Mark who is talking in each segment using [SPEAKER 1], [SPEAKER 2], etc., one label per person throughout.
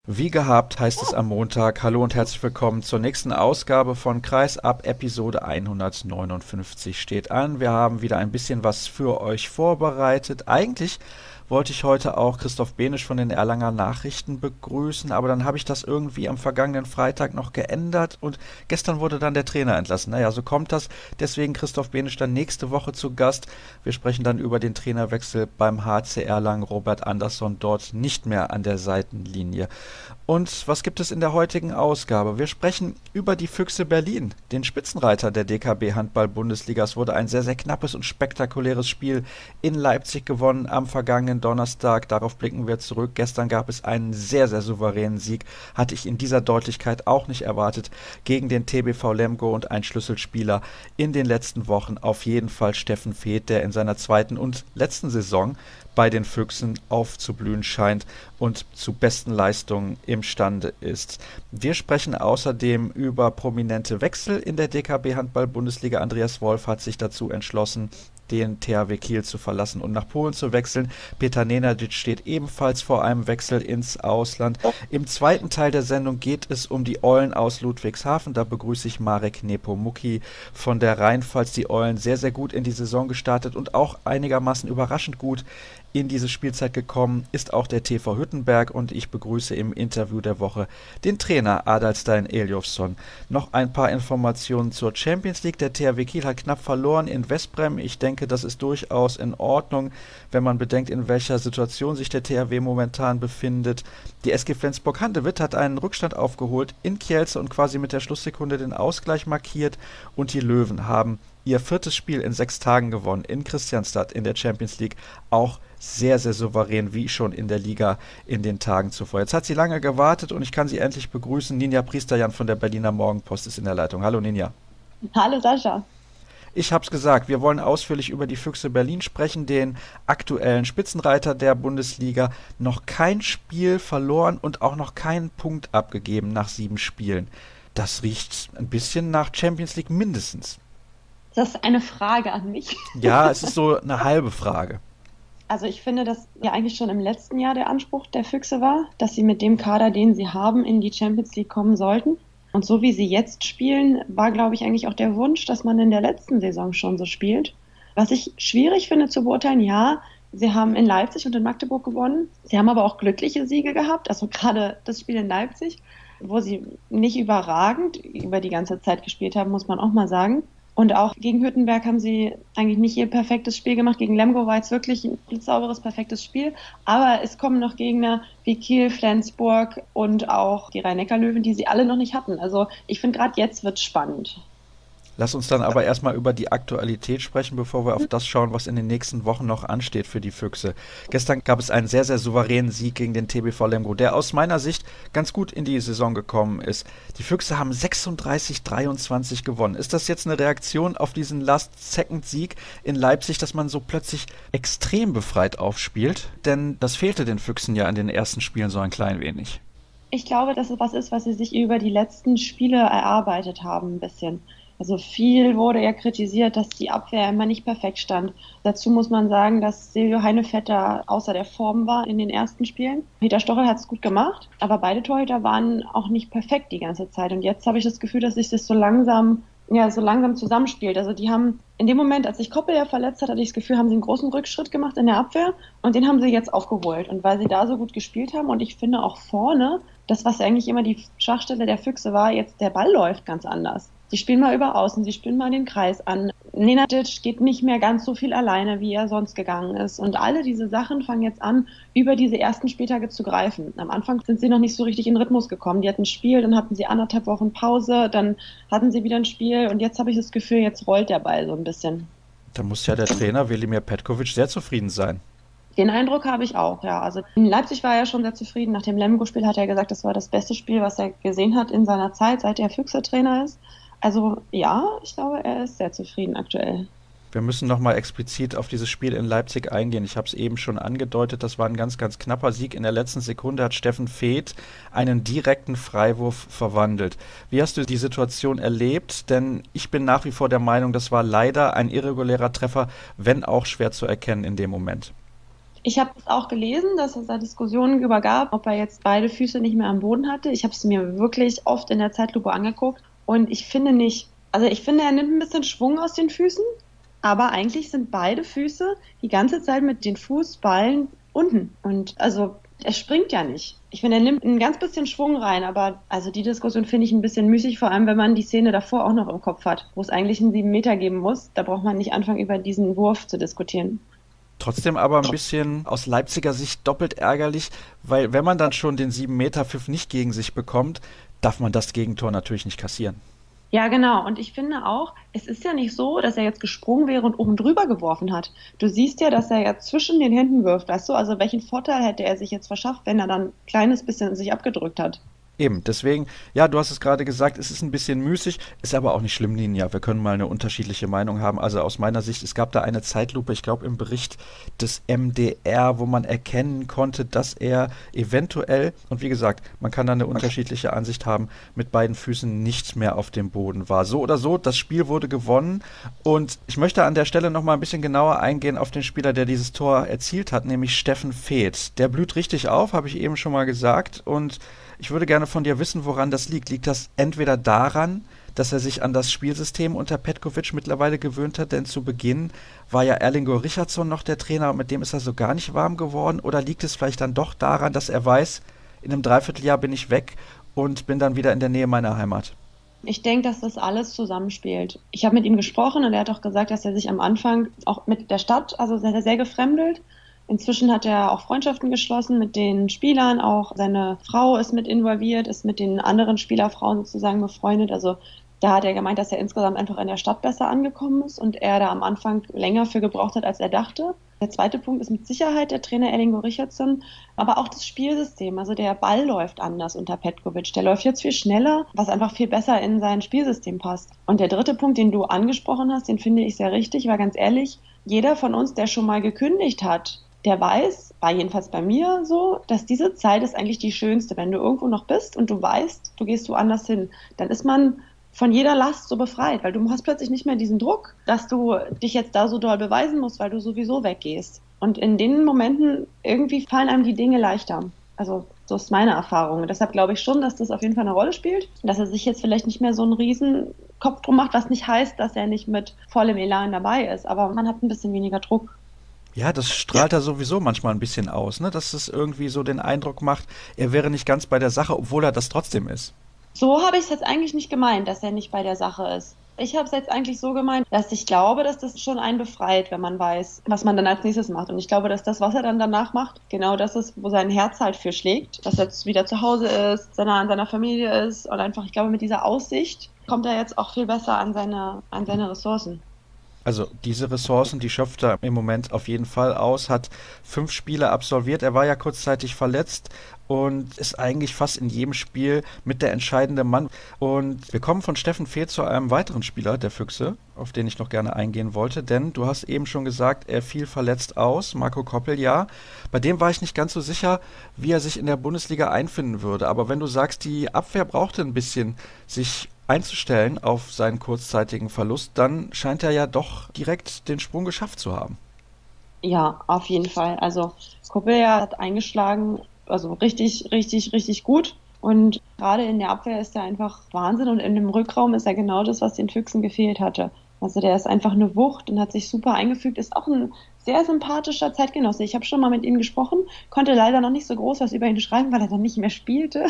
[SPEAKER 1] Wie gehabt heißt es am Montag. Hallo und herzlich willkommen zur nächsten Ausgabe von Kreisab. Episode 159 steht an. Wir haben wieder ein bisschen was für euch vorbereitet. Eigentlich wollte ich heute auch Christoph Benisch von den Erlanger Nachrichten begrüßen, aber dann habe ich das irgendwie am vergangenen Freitag noch geändert und gestern wurde dann der Trainer entlassen. Naja, so kommt das. Deswegen Christoph Benisch dann nächste Woche zu Gast. Wir sprechen dann über den Trainerwechsel beim HC Erlangen. Robert Andersson dort nicht mehr an der Seitenlinie. Und was gibt es in der heutigen Ausgabe? Wir sprechen über die Füchse Berlin, den Spitzenreiter der DKB Handball-Bundesliga. Es wurde ein sehr, sehr knappes und spektakuläres Spiel in Leipzig gewonnen am vergangenen Donnerstag. Darauf blicken wir zurück. Gestern gab es einen sehr, sehr souveränen Sieg. Hatte ich in dieser Deutlichkeit auch nicht erwartet. Gegen den TBV Lemgo und ein Schlüsselspieler in den letzten Wochen. Auf jeden Fall Steffen Feeth, der in seiner zweiten und letzten Saison bei den Füchsen aufzublühen scheint und zu besten Leistungen imstande ist. Wir sprechen außerdem über prominente Wechsel in der DKB Handball-Bundesliga. Andreas Wolf hat sich dazu entschlossen, den THW Kiel zu verlassen und nach Polen zu wechseln. Peter Nenadic steht ebenfalls vor einem Wechsel ins Ausland. Im zweiten Teil der Sendung geht es um die Eulen aus Ludwigshafen. Da begrüße ich Marek Nepomuk von der Rheinpfalz. Die Eulen sehr, sehr gut in die Saison gestartet und auch einigermaßen überraschend gut in diese Spielzeit gekommen ist auch der TV Hüttenberg und ich begrüße im Interview der Woche den Trainer Adalstein Eljofsson. Noch ein paar Informationen zur Champions League. Der THW Kiel hat knapp verloren in Westbrem. Ich denke, das ist durchaus in Ordnung, wenn man bedenkt, in welcher Situation sich der THW momentan befindet. Die SG Flensburg-Handewitt hat einen Rückstand aufgeholt in Kielce und quasi mit der Schlusssekunde den Ausgleich markiert und die Löwen haben ihr viertes Spiel in 6 Tagen gewonnen in Kristianstad in der Champions League, auch sehr, sehr souverän, wie schon in der Liga in den Tagen zuvor. Jetzt hat sie lange gewartet und ich kann sie endlich begrüßen. Ninja Priesterjan von der Berliner Morgenpost ist in der Leitung. Hallo Ninja.
[SPEAKER 2] Hallo Sascha.
[SPEAKER 1] Ich hab's gesagt, wir wollen ausführlich über die Füchse Berlin sprechen, den aktuellen Spitzenreiter der Bundesliga. Noch kein Spiel verloren und auch noch keinen Punkt abgegeben nach 7 Spielen. Das riecht ein bisschen nach Champions League mindestens.
[SPEAKER 2] Das ist eine Frage an mich.
[SPEAKER 1] Ja, es ist so eine halbe Frage.
[SPEAKER 2] Also ich finde, dass ja eigentlich schon im letzten Jahr der Anspruch der Füchse war, dass sie mit dem Kader, den sie haben, in die Champions League kommen sollten. Und so wie sie jetzt spielen, war, glaube ich, eigentlich auch der Wunsch, dass man in der letzten Saison schon so spielt. Was ich schwierig finde zu beurteilen, ja, sie haben in Leipzig und in Magdeburg gewonnen. Sie haben aber auch glückliche Siege gehabt, also gerade das Spiel in Leipzig, wo sie nicht überragend über die ganze Zeit gespielt haben, muss man auch mal sagen. Und auch gegen Hüttenberg haben sie eigentlich nicht ihr perfektes Spiel gemacht. Gegen Lemgo war jetzt wirklich ein blitzsauberes, perfektes Spiel. Aber es kommen noch Gegner wie Kiel, Flensburg und auch die Rhein-Neckar-Löwen, die sie alle noch nicht hatten. Also ich finde, gerade jetzt wird es spannend.
[SPEAKER 1] Lass uns dann aber erstmal über die Aktualität sprechen, bevor wir auf das schauen, was in den nächsten Wochen noch ansteht für die Füchse. Gestern gab es einen sehr, sehr souveränen Sieg gegen den TBV Lemgo, der aus meiner Sicht ganz gut in die Saison gekommen ist. Die Füchse haben 36-23 gewonnen. Ist das jetzt eine Reaktion auf diesen Last-Second-Sieg in Leipzig, dass man so plötzlich extrem befreit aufspielt? Denn das fehlte den Füchsen ja in den ersten Spielen so ein klein wenig.
[SPEAKER 2] Ich glaube, dass es was ist, was sie sich über die letzten Spiele erarbeitet haben, ein bisschen. Also viel wurde ja kritisiert, dass die Abwehr immer nicht perfekt stand. Dazu muss man sagen, dass Silvio Heinevetter außer der Form war in den ersten Spielen. Peter Stochel hat es gut gemacht, aber beide Torhüter waren auch nicht perfekt die ganze Zeit. Und jetzt habe ich das Gefühl, dass sich das so langsam zusammenspielt. Also die haben in dem Moment, als sich Koppel ja verletzt hat, hatte ich das Gefühl, haben sie einen großen Rückschritt gemacht in der Abwehr und den haben sie jetzt aufgeholt. Und weil sie da so gut gespielt haben und ich finde auch vorne, das, was eigentlich immer die Schwachstelle der Füchse war, jetzt der Ball läuft ganz anders. Sie spielen mal über Außen, sie spielen mal den Kreis an. Nenadic geht nicht mehr ganz so viel alleine, wie er sonst gegangen ist. Und alle diese Sachen fangen jetzt an, über diese ersten Spieltage zu greifen. Am Anfang sind sie noch nicht so richtig in Rhythmus gekommen. Die hatten ein Spiel, dann hatten sie 1,5 Wochen Pause, dann hatten sie wieder ein Spiel und jetzt habe ich das Gefühl, jetzt rollt der Ball so ein bisschen.
[SPEAKER 1] Da muss ja der Trainer Velimir Petkovic sehr zufrieden sein.
[SPEAKER 2] Den Eindruck habe ich auch, ja. Also in Leipzig war er schon sehr zufrieden. Nach dem Lemgo-Spiel hat er gesagt, das war das beste Spiel, was er gesehen hat in seiner Zeit, seit er Füchse-Trainer ist. Also ja, ich glaube, er ist sehr zufrieden aktuell.
[SPEAKER 1] Wir müssen nochmal explizit auf dieses Spiel in Leipzig eingehen. Ich habe es eben schon angedeutet, das war ein ganz, ganz knapper Sieg. In der letzten Sekunde hat Steffen Feeth einen direkten Freiwurf verwandelt. Wie hast du die Situation erlebt? Denn ich bin nach wie vor der Meinung, das war leider ein irregulärer Treffer, wenn auch schwer zu erkennen in dem Moment.
[SPEAKER 2] Ich habe es auch gelesen, dass es da Diskussionen über gab, ob er jetzt beide Füße nicht mehr am Boden hatte. Ich habe es mir wirklich oft in der Zeitlupe angeguckt und ich finde nicht, also ich finde, er nimmt ein bisschen Schwung aus den Füßen, aber eigentlich sind beide Füße die ganze Zeit mit den Fußballen unten. Und also er springt ja nicht. Ich finde, er nimmt ein ganz bisschen Schwung rein, aber also die Diskussion finde ich ein bisschen müßig, vor allem wenn man die Szene davor auch noch im Kopf hat, wo es eigentlich einen 7 Meter geben muss. Da braucht man nicht anfangen, über diesen Wurf zu diskutieren.
[SPEAKER 1] Trotzdem aber ein bisschen aus Leipziger Sicht doppelt ärgerlich, weil wenn man dann schon den 7-Meter-Pfiff nicht gegen sich bekommt, darf man das Gegentor natürlich nicht kassieren.
[SPEAKER 2] Ja, genau. Und ich finde auch, es ist ja nicht so, dass er jetzt gesprungen wäre und oben drüber geworfen hat. Du siehst ja, dass er ja zwischen den Händen wirft, weißt du? Also welchen Vorteil hätte er sich jetzt verschafft, wenn er dann ein kleines bisschen sich abgedrückt hat?
[SPEAKER 1] Eben, deswegen, ja, du hast es gerade gesagt, es ist ein bisschen müßig, ist aber auch nicht schlimm, Ninja. Wir können mal eine unterschiedliche Meinung haben. Also aus meiner Sicht, es gab da eine Zeitlupe, ich glaube im Bericht des MDR, wo man erkennen konnte, dass er eventuell, und wie gesagt, man kann da eine unterschiedliche Ansicht haben, mit beiden Füßen nicht mehr auf dem Boden war. So oder so, das Spiel wurde gewonnen und ich möchte an der Stelle noch mal ein bisschen genauer eingehen auf den Spieler, der dieses Tor erzielt hat, nämlich Steffen Feeth. Der blüht richtig auf, habe ich eben schon mal gesagt, und ich würde gerne von dir wissen, woran das liegt. Liegt das entweder daran, dass er sich an das Spielsystem unter Petkovic mittlerweile gewöhnt hat, denn zu Beginn war ja Erlingo Richardsson noch der Trainer und mit dem ist er so gar nicht warm geworden? Oder liegt es vielleicht dann doch daran, dass er weiß, in einem Dreivierteljahr bin ich weg und bin dann wieder in der Nähe meiner Heimat?
[SPEAKER 2] Ich denke, dass das alles zusammenspielt. Ich habe mit ihm gesprochen und er hat auch gesagt, dass er sich am Anfang auch mit der Stadt, also sehr, sehr gefremdelt. Inzwischen hat er auch Freundschaften geschlossen mit den Spielern, auch seine Frau ist mit involviert, ist mit den anderen Spielerfrauen sozusagen befreundet. Also da hat er gemeint, dass er insgesamt einfach in der Stadt besser angekommen ist und er da am Anfang länger für gebraucht hat, als er dachte. Der zweite Punkt ist mit Sicherheit der Trainer Erlingo Richardsson, aber auch das Spielsystem. Also der Ball läuft anders unter Petkovic. Der läuft jetzt viel schneller, was einfach viel besser in sein Spielsystem passt. Und der dritte Punkt, den du angesprochen hast, den finde ich sehr richtig, weil ganz ehrlich, jeder von uns, der schon mal gekündigt hat, der weiß, war jedenfalls bei mir so, dass diese Zeit ist eigentlich die schönste. Wenn du irgendwo noch bist und du weißt, du gehst woanders hin, dann ist man von jeder Last so befreit, weil du hast plötzlich nicht mehr diesen Druck, dass du dich jetzt da so doll beweisen musst, weil du sowieso weggehst. Und in den Momenten irgendwie fallen einem die Dinge leichter. Also so ist meine Erfahrung. Und deshalb glaube ich schon, dass das auf jeden Fall eine Rolle spielt, dass er sich jetzt vielleicht nicht mehr so einen riesen Kopf drum macht, was nicht heißt, dass er nicht mit vollem Elan dabei ist. Aber man hat ein bisschen weniger Druck.
[SPEAKER 1] Ja, das strahlt er sowieso manchmal ein bisschen aus, ne? Dass es irgendwie so den Eindruck macht, er wäre nicht ganz bei der Sache, obwohl er das trotzdem ist.
[SPEAKER 2] So habe ich es jetzt eigentlich nicht gemeint, dass er nicht bei der Sache ist. Ich habe es jetzt eigentlich so gemeint, dass ich glaube, dass das schon einen befreit, wenn man weiß, was man dann als nächstes macht. Und ich glaube, dass das, was er dann danach macht, genau das ist, wo sein Herz halt für schlägt. Dass er jetzt wieder zu Hause ist, an seiner Familie ist und einfach, ich glaube, mit dieser Aussicht kommt er jetzt auch viel besser an seine Ressourcen.
[SPEAKER 1] Also diese Ressourcen, die schöpft er im Moment auf jeden Fall aus, hat 5 Spiele absolviert. Er war ja kurzzeitig verletzt und ist eigentlich fast in jedem Spiel mit der entscheidende Mann. Und wir kommen von Steffen Feeth zu einem weiteren Spieler der Füchse, auf den ich noch gerne eingehen wollte, denn du hast eben schon gesagt, er fiel verletzt aus, Marco Koppel, ja. Bei dem war ich nicht ganz so sicher, wie er sich in der Bundesliga einfinden würde. Aber wenn du sagst, die Abwehr brauchte ein bisschen, sich einzustellen auf seinen kurzzeitigen Verlust, dann scheint er ja doch direkt den Sprung geschafft zu haben.
[SPEAKER 2] Ja, auf jeden Fall. Also Coppel hat eingeschlagen, also richtig, richtig, richtig gut. Und gerade in der Abwehr ist er einfach Wahnsinn und in dem Rückraum ist er genau das, was den Füchsen gefehlt hatte. Also der ist einfach eine Wucht und hat sich super eingefügt, ist auch ein sehr sympathischer Zeitgenosse. Ich habe schon mal mit ihm gesprochen, konnte leider noch nicht so groß was über ihn schreiben, weil er dann nicht mehr spielte.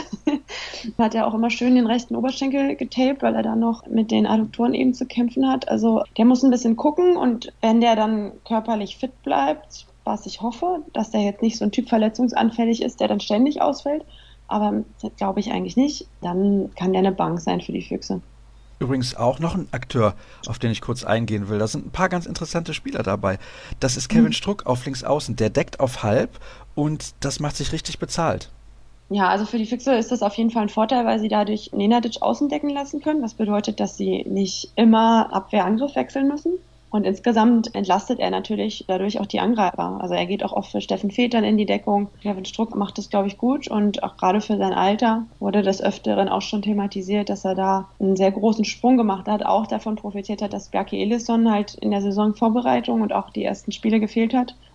[SPEAKER 2] Hat er auch immer schön den rechten Oberschenkel getaped, weil er dann noch mit den Adduktoren eben zu kämpfen hat. Also der muss ein bisschen gucken und wenn der dann körperlich fit bleibt, was ich hoffe, dass der jetzt nicht so ein Typ verletzungsanfällig ist, der dann ständig ausfällt, aber das glaube ich eigentlich nicht, dann kann der eine Bank sein für die Füchse.
[SPEAKER 1] Übrigens auch noch ein Akteur, auf den ich kurz eingehen will. Da sind ein paar ganz interessante Spieler dabei. Das ist Kevin Struck auf Linksaußen. Der deckt auf halb und das macht sich richtig bezahlt.
[SPEAKER 2] Ja, also für die Füchse ist das auf jeden Fall ein Vorteil, weil sie dadurch Nenadic außen decken lassen können. Was bedeutet, dass sie nicht immer Abwehr-Angriff wechseln müssen. Und insgesamt entlastet er natürlich dadurch auch die Angreifer. Also er geht auch oft für Steffen Feeth dann in die Deckung. Kevin Struck macht das, glaube ich, gut. Und auch gerade für sein Alter wurde des Öfteren auch schon thematisiert, dass er da einen sehr großen Sprung gemacht hat. Auch davon profitiert hat, dass Bjarke Elisson halt in der Saisonvorbereitung und auch die ersten Spiele gefehlt hat.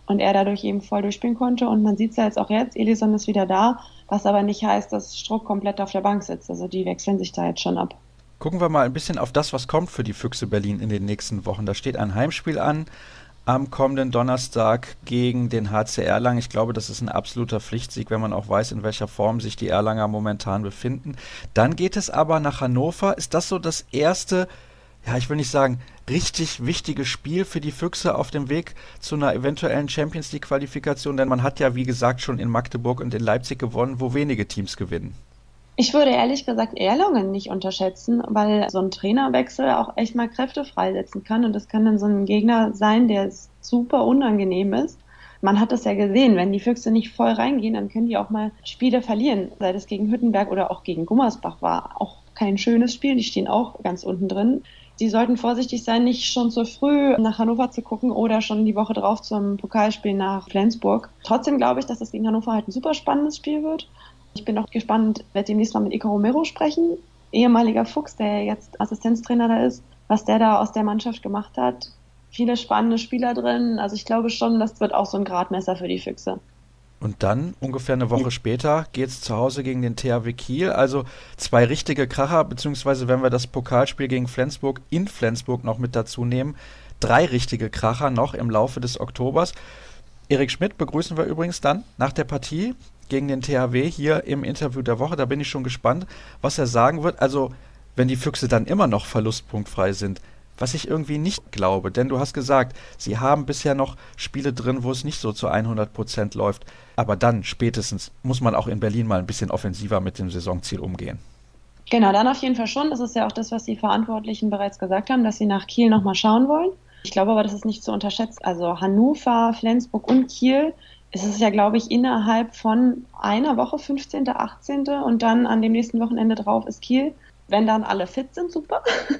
[SPEAKER 2] und er dadurch eben voll durchspielen konnte. Und man sieht es ja jetzt, Elisson ist wieder da, was aber nicht heißt, dass Struck komplett auf der Bank sitzt. Also die wechseln sich da jetzt schon ab.
[SPEAKER 1] Gucken wir mal ein bisschen auf das, was kommt für die Füchse Berlin in den nächsten Wochen. Da steht ein Heimspiel an am kommenden Donnerstag gegen den HC Erlangen. Ich glaube, das ist ein absoluter Pflichtsieg, wenn man auch weiß, in welcher Form sich die Erlanger momentan befinden. Dann geht es aber nach Hannover. Ist das so das erste, ja, ich will nicht sagen, richtig wichtige Spiel für die Füchse auf dem Weg zu einer eventuellen Champions League Qualifikation? Denn man hat ja, wie gesagt, schon in Magdeburg und in Leipzig gewonnen, wo wenige Teams gewinnen.
[SPEAKER 2] Ich würde ehrlich gesagt Erlangen nicht unterschätzen, weil so ein Trainerwechsel auch echt mal Kräfte freisetzen kann. Und das kann dann so ein Gegner sein, der super unangenehm ist. Man hat das ja gesehen, wenn die Füchse nicht voll reingehen, dann können die auch mal Spiele verlieren. Sei es gegen Hüttenberg oder auch gegen Gummersbach, war auch kein schönes Spiel. Die stehen auch ganz unten drin. Die sollten vorsichtig sein, nicht schon zu früh nach Hannover zu gucken oder schon die Woche drauf zum Pokalspiel nach Flensburg. Trotzdem glaube ich, dass das gegen Hannover halt ein super spannendes Spiel wird. Ich bin auch gespannt, werde demnächst mal mit Iker Romero sprechen, ehemaliger Fuchs, der jetzt Assistenztrainer da ist, was der da aus der Mannschaft gemacht hat. Viele spannende Spieler drin. Also ich glaube schon, das wird auch so ein Gradmesser für die Füchse.
[SPEAKER 1] Und dann, ungefähr eine Woche später, geht's zu Hause gegen den THW Kiel. Also zwei richtige Kracher, beziehungsweise wenn wir das Pokalspiel gegen Flensburg in Flensburg noch mit dazu nehmen, drei richtige Kracher noch im Laufe des Oktobers. Erik Schmidt begrüßen wir übrigens dann nach der Partie gegen den THW hier im Interview der Woche. Da bin ich schon gespannt, was er sagen wird. Also, wenn die Füchse dann immer noch verlustpunktfrei sind, was ich irgendwie nicht glaube, denn du hast gesagt, sie haben bisher noch Spiele drin, wo es nicht so zu 100% läuft. Aber dann spätestens muss man auch in Berlin mal ein bisschen offensiver mit dem Saisonziel umgehen.
[SPEAKER 2] Genau, dann auf jeden Fall schon. Das ist ja auch das, was die Verantwortlichen bereits gesagt haben, dass sie nach Kiel nochmal schauen wollen. Ich glaube aber, das ist nicht zu unterschätzen. Also Hannover, Flensburg und Kiel, es ist ja, glaube ich, innerhalb von einer Woche, 15., 18. und dann an dem nächsten Wochenende drauf ist Kiel. Wenn dann alle fit sind, super.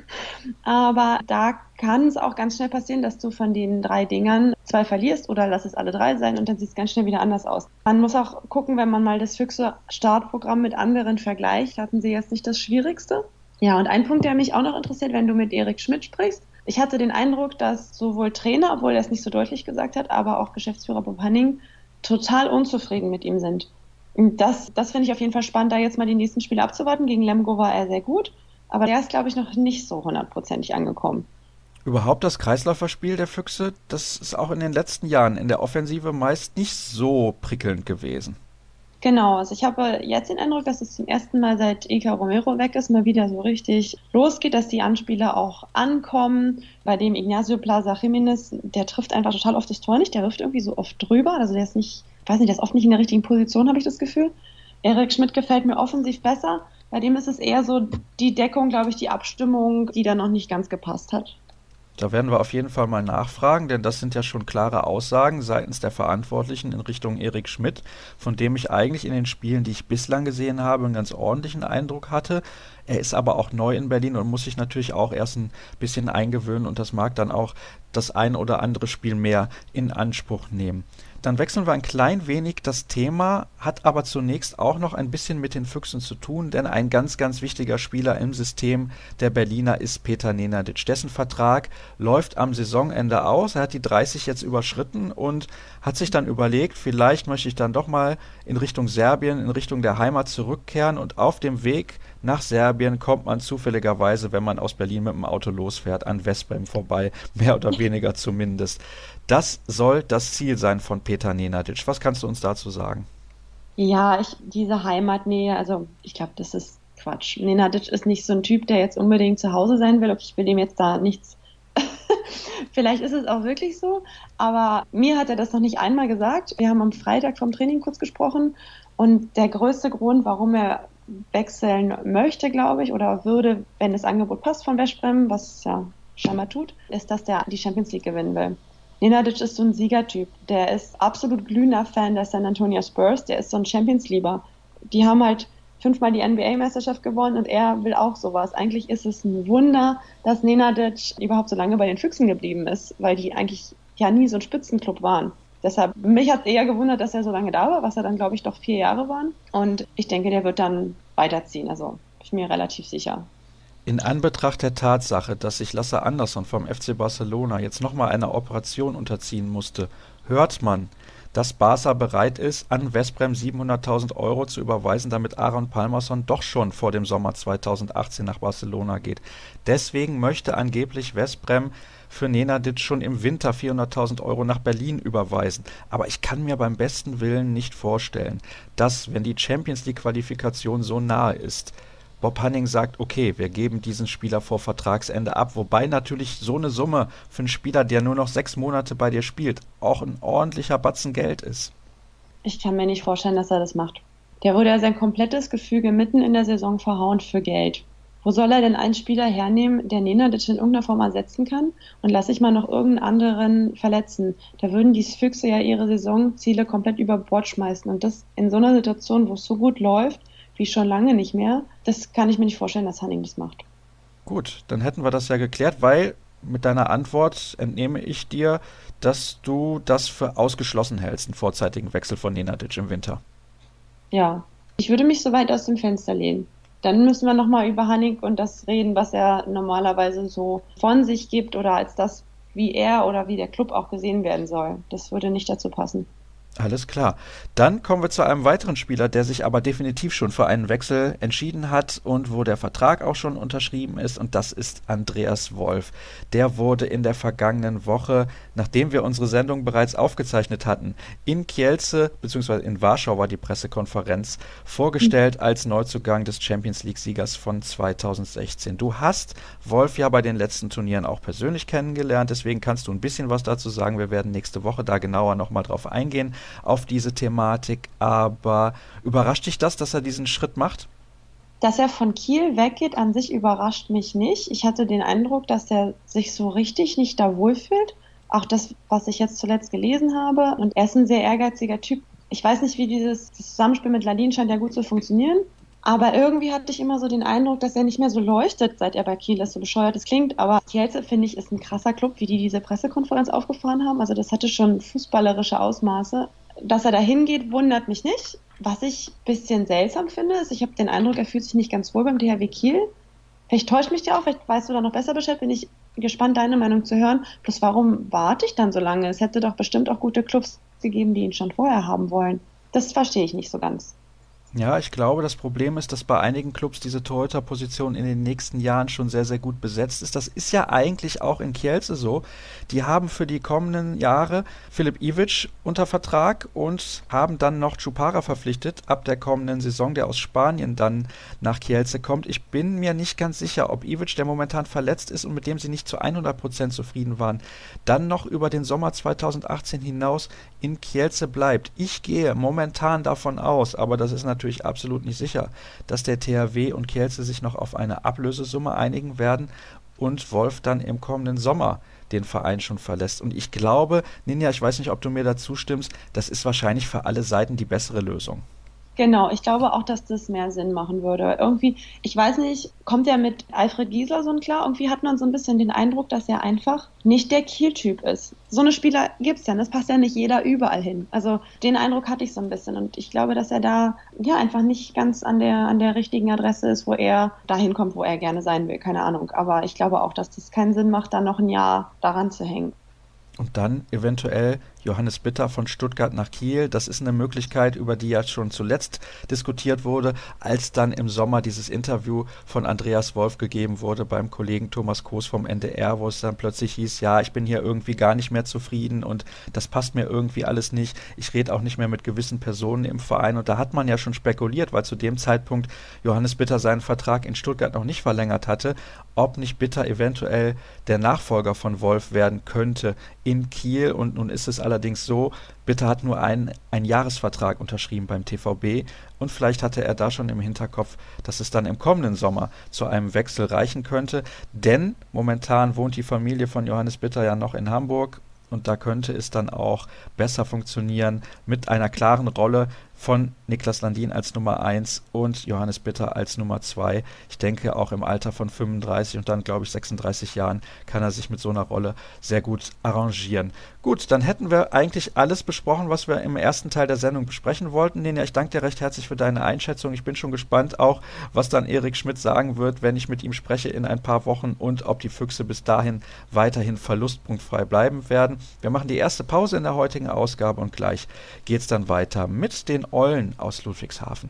[SPEAKER 2] Aber da kann es auch ganz schnell passieren, dass du von den 3 Dingern 2 verlierst oder lass es alle 3 sein und dann sieht es ganz schnell wieder anders aus. Man muss auch gucken, wenn man mal das Füchse-Startprogramm mit anderen vergleicht, hatten sie jetzt nicht das Schwierigste. Ja, und ein Punkt, der mich auch noch interessiert, wenn du mit Erik Schmidt sprichst. Ich hatte den Eindruck, dass sowohl Trainer, obwohl er es nicht so deutlich gesagt hat, aber auch Geschäftsführer Bob Hanning total unzufrieden mit ihm sind. Das finde ich auf jeden Fall spannend, da jetzt mal die nächsten Spiele abzuwarten. Gegen Lemgo war er sehr gut, aber der ist, glaube ich, noch nicht so 100%ig angekommen.
[SPEAKER 1] Überhaupt das Kreisläuferspiel der Füchse, das ist auch in den letzten Jahren in der Offensive meist nicht so prickelnd gewesen.
[SPEAKER 2] Genau, also ich habe jetzt den Eindruck, dass es zum ersten Mal seit Iker Romero weg ist, mal wieder so richtig losgeht, dass die Anspieler auch ankommen. Bei dem Ignacio Plaza Jiménez, der trifft einfach total oft das Tor nicht, der wirft irgendwie so oft drüber, also der ist nicht, ich weiß nicht, der ist oft nicht in der richtigen Position, habe ich das Gefühl. Erik Schmidt gefällt mir offensiv besser, bei dem ist es eher so die Deckung, glaube ich, die Abstimmung, die da noch nicht ganz gepasst hat.
[SPEAKER 1] Da werden wir auf jeden Fall mal nachfragen, denn das sind ja schon klare Aussagen seitens der Verantwortlichen in Richtung Erik Schmidt, von dem ich eigentlich in den Spielen, die ich bislang gesehen habe, einen ganz ordentlichen Eindruck hatte. Er ist aber auch neu in Berlin und muss sich natürlich auch erst ein bisschen eingewöhnen und das mag dann auch das ein oder andere Spiel mehr in Anspruch nehmen. Dann wechseln wir ein klein wenig das Thema, hat aber zunächst auch noch ein bisschen mit den Füchsen zu tun, denn ein ganz, ganz wichtiger Spieler im System der Berliner ist Peter Nenadic. Dessen Vertrag läuft am Saisonende aus. Er hat die 30 jetzt überschritten und hat sich dann überlegt, vielleicht möchte ich dann doch mal in Richtung Serbien, in Richtung der Heimat zurückkehren und auf dem Weg nach Serbien kommt man zufälligerweise, wenn man aus Berlin mit dem Auto losfährt, an Westbrem vorbei, mehr oder weniger zumindest. Das soll das Ziel sein von Peter Nenadic. Was kannst du uns dazu sagen?
[SPEAKER 2] Ja, diese Heimatnähe, also ich glaube, das ist Quatsch. Nenadic ist nicht so ein Typ, der jetzt unbedingt zu Hause sein will. Okay, ich will dem jetzt da nichts. Vielleicht ist es auch wirklich so, aber mir hat er das noch nicht einmal gesagt. Wir haben am Freitag vom Training kurz gesprochen und der größte Grund, warum er wechseln möchte, glaube ich, oder würde, wenn das Angebot passt von Westbrem, was es ja scheinbar tut, ist, dass der die Champions League gewinnen will. Nenadic ist so ein Siegertyp. Der ist absolut glühender Fan der San Antonio Spurs. Der ist so ein Champions-Lieber. Die haben halt 5-mal die NBA-Meisterschaft gewonnen und er will auch sowas. Eigentlich ist es ein Wunder, dass Nenadic überhaupt so lange bei den Füchsen geblieben ist, weil die eigentlich ja nie so ein Spitzenclub waren. Deshalb, mich hat es eher gewundert, dass er so lange da war, was er dann, glaube ich, doch 4 Jahre waren. Und ich denke, der wird dann weiterziehen. Also, bin ich mir relativ sicher.
[SPEAKER 1] In Anbetracht der Tatsache, dass sich Lasse Andersson vom FC Barcelona jetzt nochmal einer Operation unterziehen musste, hört man, dass Barca bereit ist, an Vesprem 700.000 Euro zu überweisen, damit Aaron Palmerson doch schon vor dem Sommer 2018 nach Barcelona geht. Deswegen möchte angeblich Vesprem für Nenadic schon im Winter 400.000 Euro nach Berlin überweisen. Aber ich kann mir beim besten Willen nicht vorstellen, dass, wenn die Champions League Qualifikation so nahe ist, Bob Hanning sagt, okay, wir geben diesen Spieler vor Vertragsende ab, wobei natürlich so eine Summe für einen Spieler, der nur noch 6 Monate bei dir spielt, auch ein ordentlicher Batzen Geld ist.
[SPEAKER 2] Ich kann mir nicht vorstellen, dass er das macht. Der würde ja sein komplettes Gefüge mitten in der Saison verhauen für Geld. Wo soll er denn einen Spieler hernehmen, der Nenadic in irgendeiner Form ersetzen kann? Und lass ich mal noch irgendeinen anderen verletzen. Da würden die Füchse ja ihre Saisonziele komplett über Bord schmeißen. Und das in so einer Situation, wo es so gut läuft, wie schon lange nicht mehr, das kann ich mir nicht vorstellen, dass Hanning das macht.
[SPEAKER 1] Gut, dann hätten wir das ja geklärt, weil mit deiner Antwort entnehme ich dir, dass du das für ausgeschlossen hältst, einen vorzeitigen Wechsel von Nenadic im Winter.
[SPEAKER 2] Ja, ich würde mich so weit aus dem Fenster lehnen. Dann müssen wir nochmal über Hanning und das reden, was er normalerweise so von sich gibt oder als das, wie er oder wie der Club auch gesehen werden soll. Das würde nicht dazu passen.
[SPEAKER 1] Alles klar. Dann kommen wir zu einem weiteren Spieler, der sich aber definitiv schon für einen Wechsel entschieden hat und wo der Vertrag auch schon unterschrieben ist, und das ist Andreas Wolf. Der wurde in der vergangenen Woche, nachdem wir unsere Sendung bereits aufgezeichnet hatten, in Kielce bzw. in Warschau war die Pressekonferenz, vorgestellt als Neuzugang des Champions League-Siegers von 2016. Du hast Wolf ja bei den letzten Turnieren auch persönlich kennengelernt, deswegen kannst du ein bisschen was dazu sagen. Wir werden nächste Woche da genauer nochmal drauf eingehen, auf diese Thematik, aber überrascht dich das, dass er diesen Schritt macht?
[SPEAKER 2] Dass er von Kiel weggeht, an sich überrascht mich nicht. Ich hatte den Eindruck, dass er sich so richtig nicht da wohlfühlt. Auch das, was ich jetzt zuletzt gelesen habe. Und er ist ein sehr ehrgeiziger Typ. Ich weiß nicht, wie dieses das Zusammenspiel mit Ladin scheint ja gut zu funktionieren. Aber irgendwie hatte ich immer so den Eindruck, dass er nicht mehr so leuchtet, seit er bei Kiel ist, so bescheuert es klingt. Aber Kielce, finde ich, ist ein krasser Club, wie die diese Pressekonferenz aufgefahren haben. Also das hatte schon fußballerische Ausmaße. Dass er da hingeht, wundert mich nicht. Was ich ein bisschen seltsam finde, ist, ich habe den Eindruck, er fühlt sich nicht ganz wohl beim THW Kiel. Vielleicht täuscht mich der auch, vielleicht weißt du da noch besser Bescheid, bin ich gespannt, deine Meinung zu hören. Bloß warum warte ich dann so lange? Es hätte doch bestimmt auch gute Clubs gegeben, die ihn schon vorher haben wollen. Das verstehe ich nicht so ganz.
[SPEAKER 1] Ja, ich glaube, das Problem ist, dass bei einigen Clubs diese Torhüterposition in den nächsten Jahren schon sehr, sehr gut besetzt ist. Das ist ja eigentlich auch in Kielce so. Die haben für die kommenden Jahre Filip Ivic unter Vertrag und haben dann noch Chupara verpflichtet, ab der kommenden Saison, der aus Spanien dann nach Kielce kommt. Ich bin mir nicht ganz sicher, ob Ivic, der momentan verletzt ist und mit dem sie nicht zu 100% zufrieden waren, dann noch über den Sommer 2018 hinaus in Kielce bleibt. Ich gehe momentan davon aus, aber das ist natürlich absolut nicht sicher, dass der THW und Kielce sich noch auf eine Ablösesumme einigen werden und Wolf dann im kommenden Sommer den Verein schon verlässt. Und ich glaube, Ninja, ich weiß nicht, ob du mir dazu stimmst, das ist wahrscheinlich für alle Seiten die bessere Lösung.
[SPEAKER 2] Genau, ich glaube auch, dass das mehr Sinn machen würde. Irgendwie, ich weiß nicht, kommt er mit Alfred Gislason klar? Irgendwie hat man so ein bisschen den Eindruck, dass er einfach nicht der Kiel-Typ ist. So eine Spieler gibt's ja, und das passt ja nicht jeder überall hin. Also den Eindruck hatte ich so ein bisschen und ich glaube, dass er da ja einfach nicht ganz an der richtigen Adresse ist, wo er dahin kommt, wo er gerne sein will. Keine Ahnung. Aber ich glaube auch, dass das keinen Sinn macht, da noch ein Jahr daran zu hängen.
[SPEAKER 1] Und dann eventuell Johannes Bitter von Stuttgart nach Kiel. Das ist eine Möglichkeit, über die ja schon zuletzt diskutiert wurde, als dann im Sommer dieses Interview von Andreas Wolf gegeben wurde beim Kollegen Thomas Koos vom NDR, wo es dann plötzlich hieß, ja, ich bin hier irgendwie gar nicht mehr zufrieden und das passt mir irgendwie alles nicht. Ich rede auch nicht mehr mit gewissen Personen im Verein. Und da hat man ja schon spekuliert, weil zu dem Zeitpunkt Johannes Bitter seinen Vertrag in Stuttgart noch nicht verlängert hatte, ob nicht Bitter eventuell der Nachfolger von Wolf werden könnte in Kiel. Und nun ist es allerdings so, Bitter hat nur einen Jahresvertrag unterschrieben beim TVB und vielleicht hatte er da schon im Hinterkopf, dass es dann im kommenden Sommer zu einem Wechsel reichen könnte, denn momentan wohnt die Familie von Johannes Bitter ja noch in Hamburg und da könnte es dann auch besser funktionieren mit einer klaren Rolle von Niklas Landin als Nummer 1 und Johannes Bitter als Nummer 2. Ich denke, auch im Alter von 35 und dann, glaube ich, 36 Jahren kann er sich mit so einer Rolle sehr gut arrangieren. Gut, dann hätten wir eigentlich alles besprochen, was wir im ersten Teil der Sendung besprechen wollten. Ninja, ich danke dir recht herzlich für deine Einschätzung. Ich bin schon gespannt auch, was dann Erik Schmidt sagen wird, wenn ich mit ihm spreche in ein paar Wochen und ob die Füchse bis dahin weiterhin verlustpunktfrei bleiben werden. Wir machen die erste Pause in der heutigen Ausgabe und gleich geht's dann weiter mit den Eulen aus Ludwigshafen.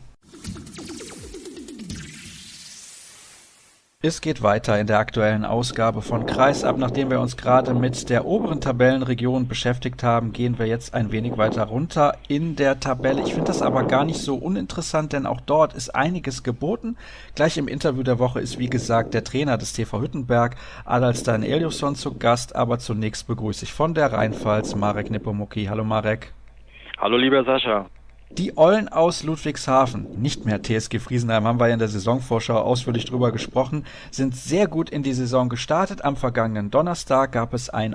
[SPEAKER 1] Es geht weiter in der aktuellen Ausgabe von Kreisab. Nachdem wir uns gerade mit der oberen Tabellenregion beschäftigt haben, gehen wir jetzt ein wenig weiter runter in der Tabelle. Ich finde das aber gar nicht so uninteressant, denn auch dort ist einiges geboten. Gleich im Interview der Woche ist, wie gesagt, der Trainer des TV Hüttenberg, Adalstein Eliasson, zu Gast. Aber zunächst begrüße ich von der Rheinpfalz Marek Nepomuk. Hallo Marek.
[SPEAKER 3] Hallo lieber Sascha.
[SPEAKER 1] Die Eulen aus Ludwigshafen, nicht mehr TSG Friesenheim, haben wir ja in der Saisonvorschau ausführlich drüber gesprochen, sind sehr gut in die Saison gestartet. Am vergangenen Donnerstag gab es ein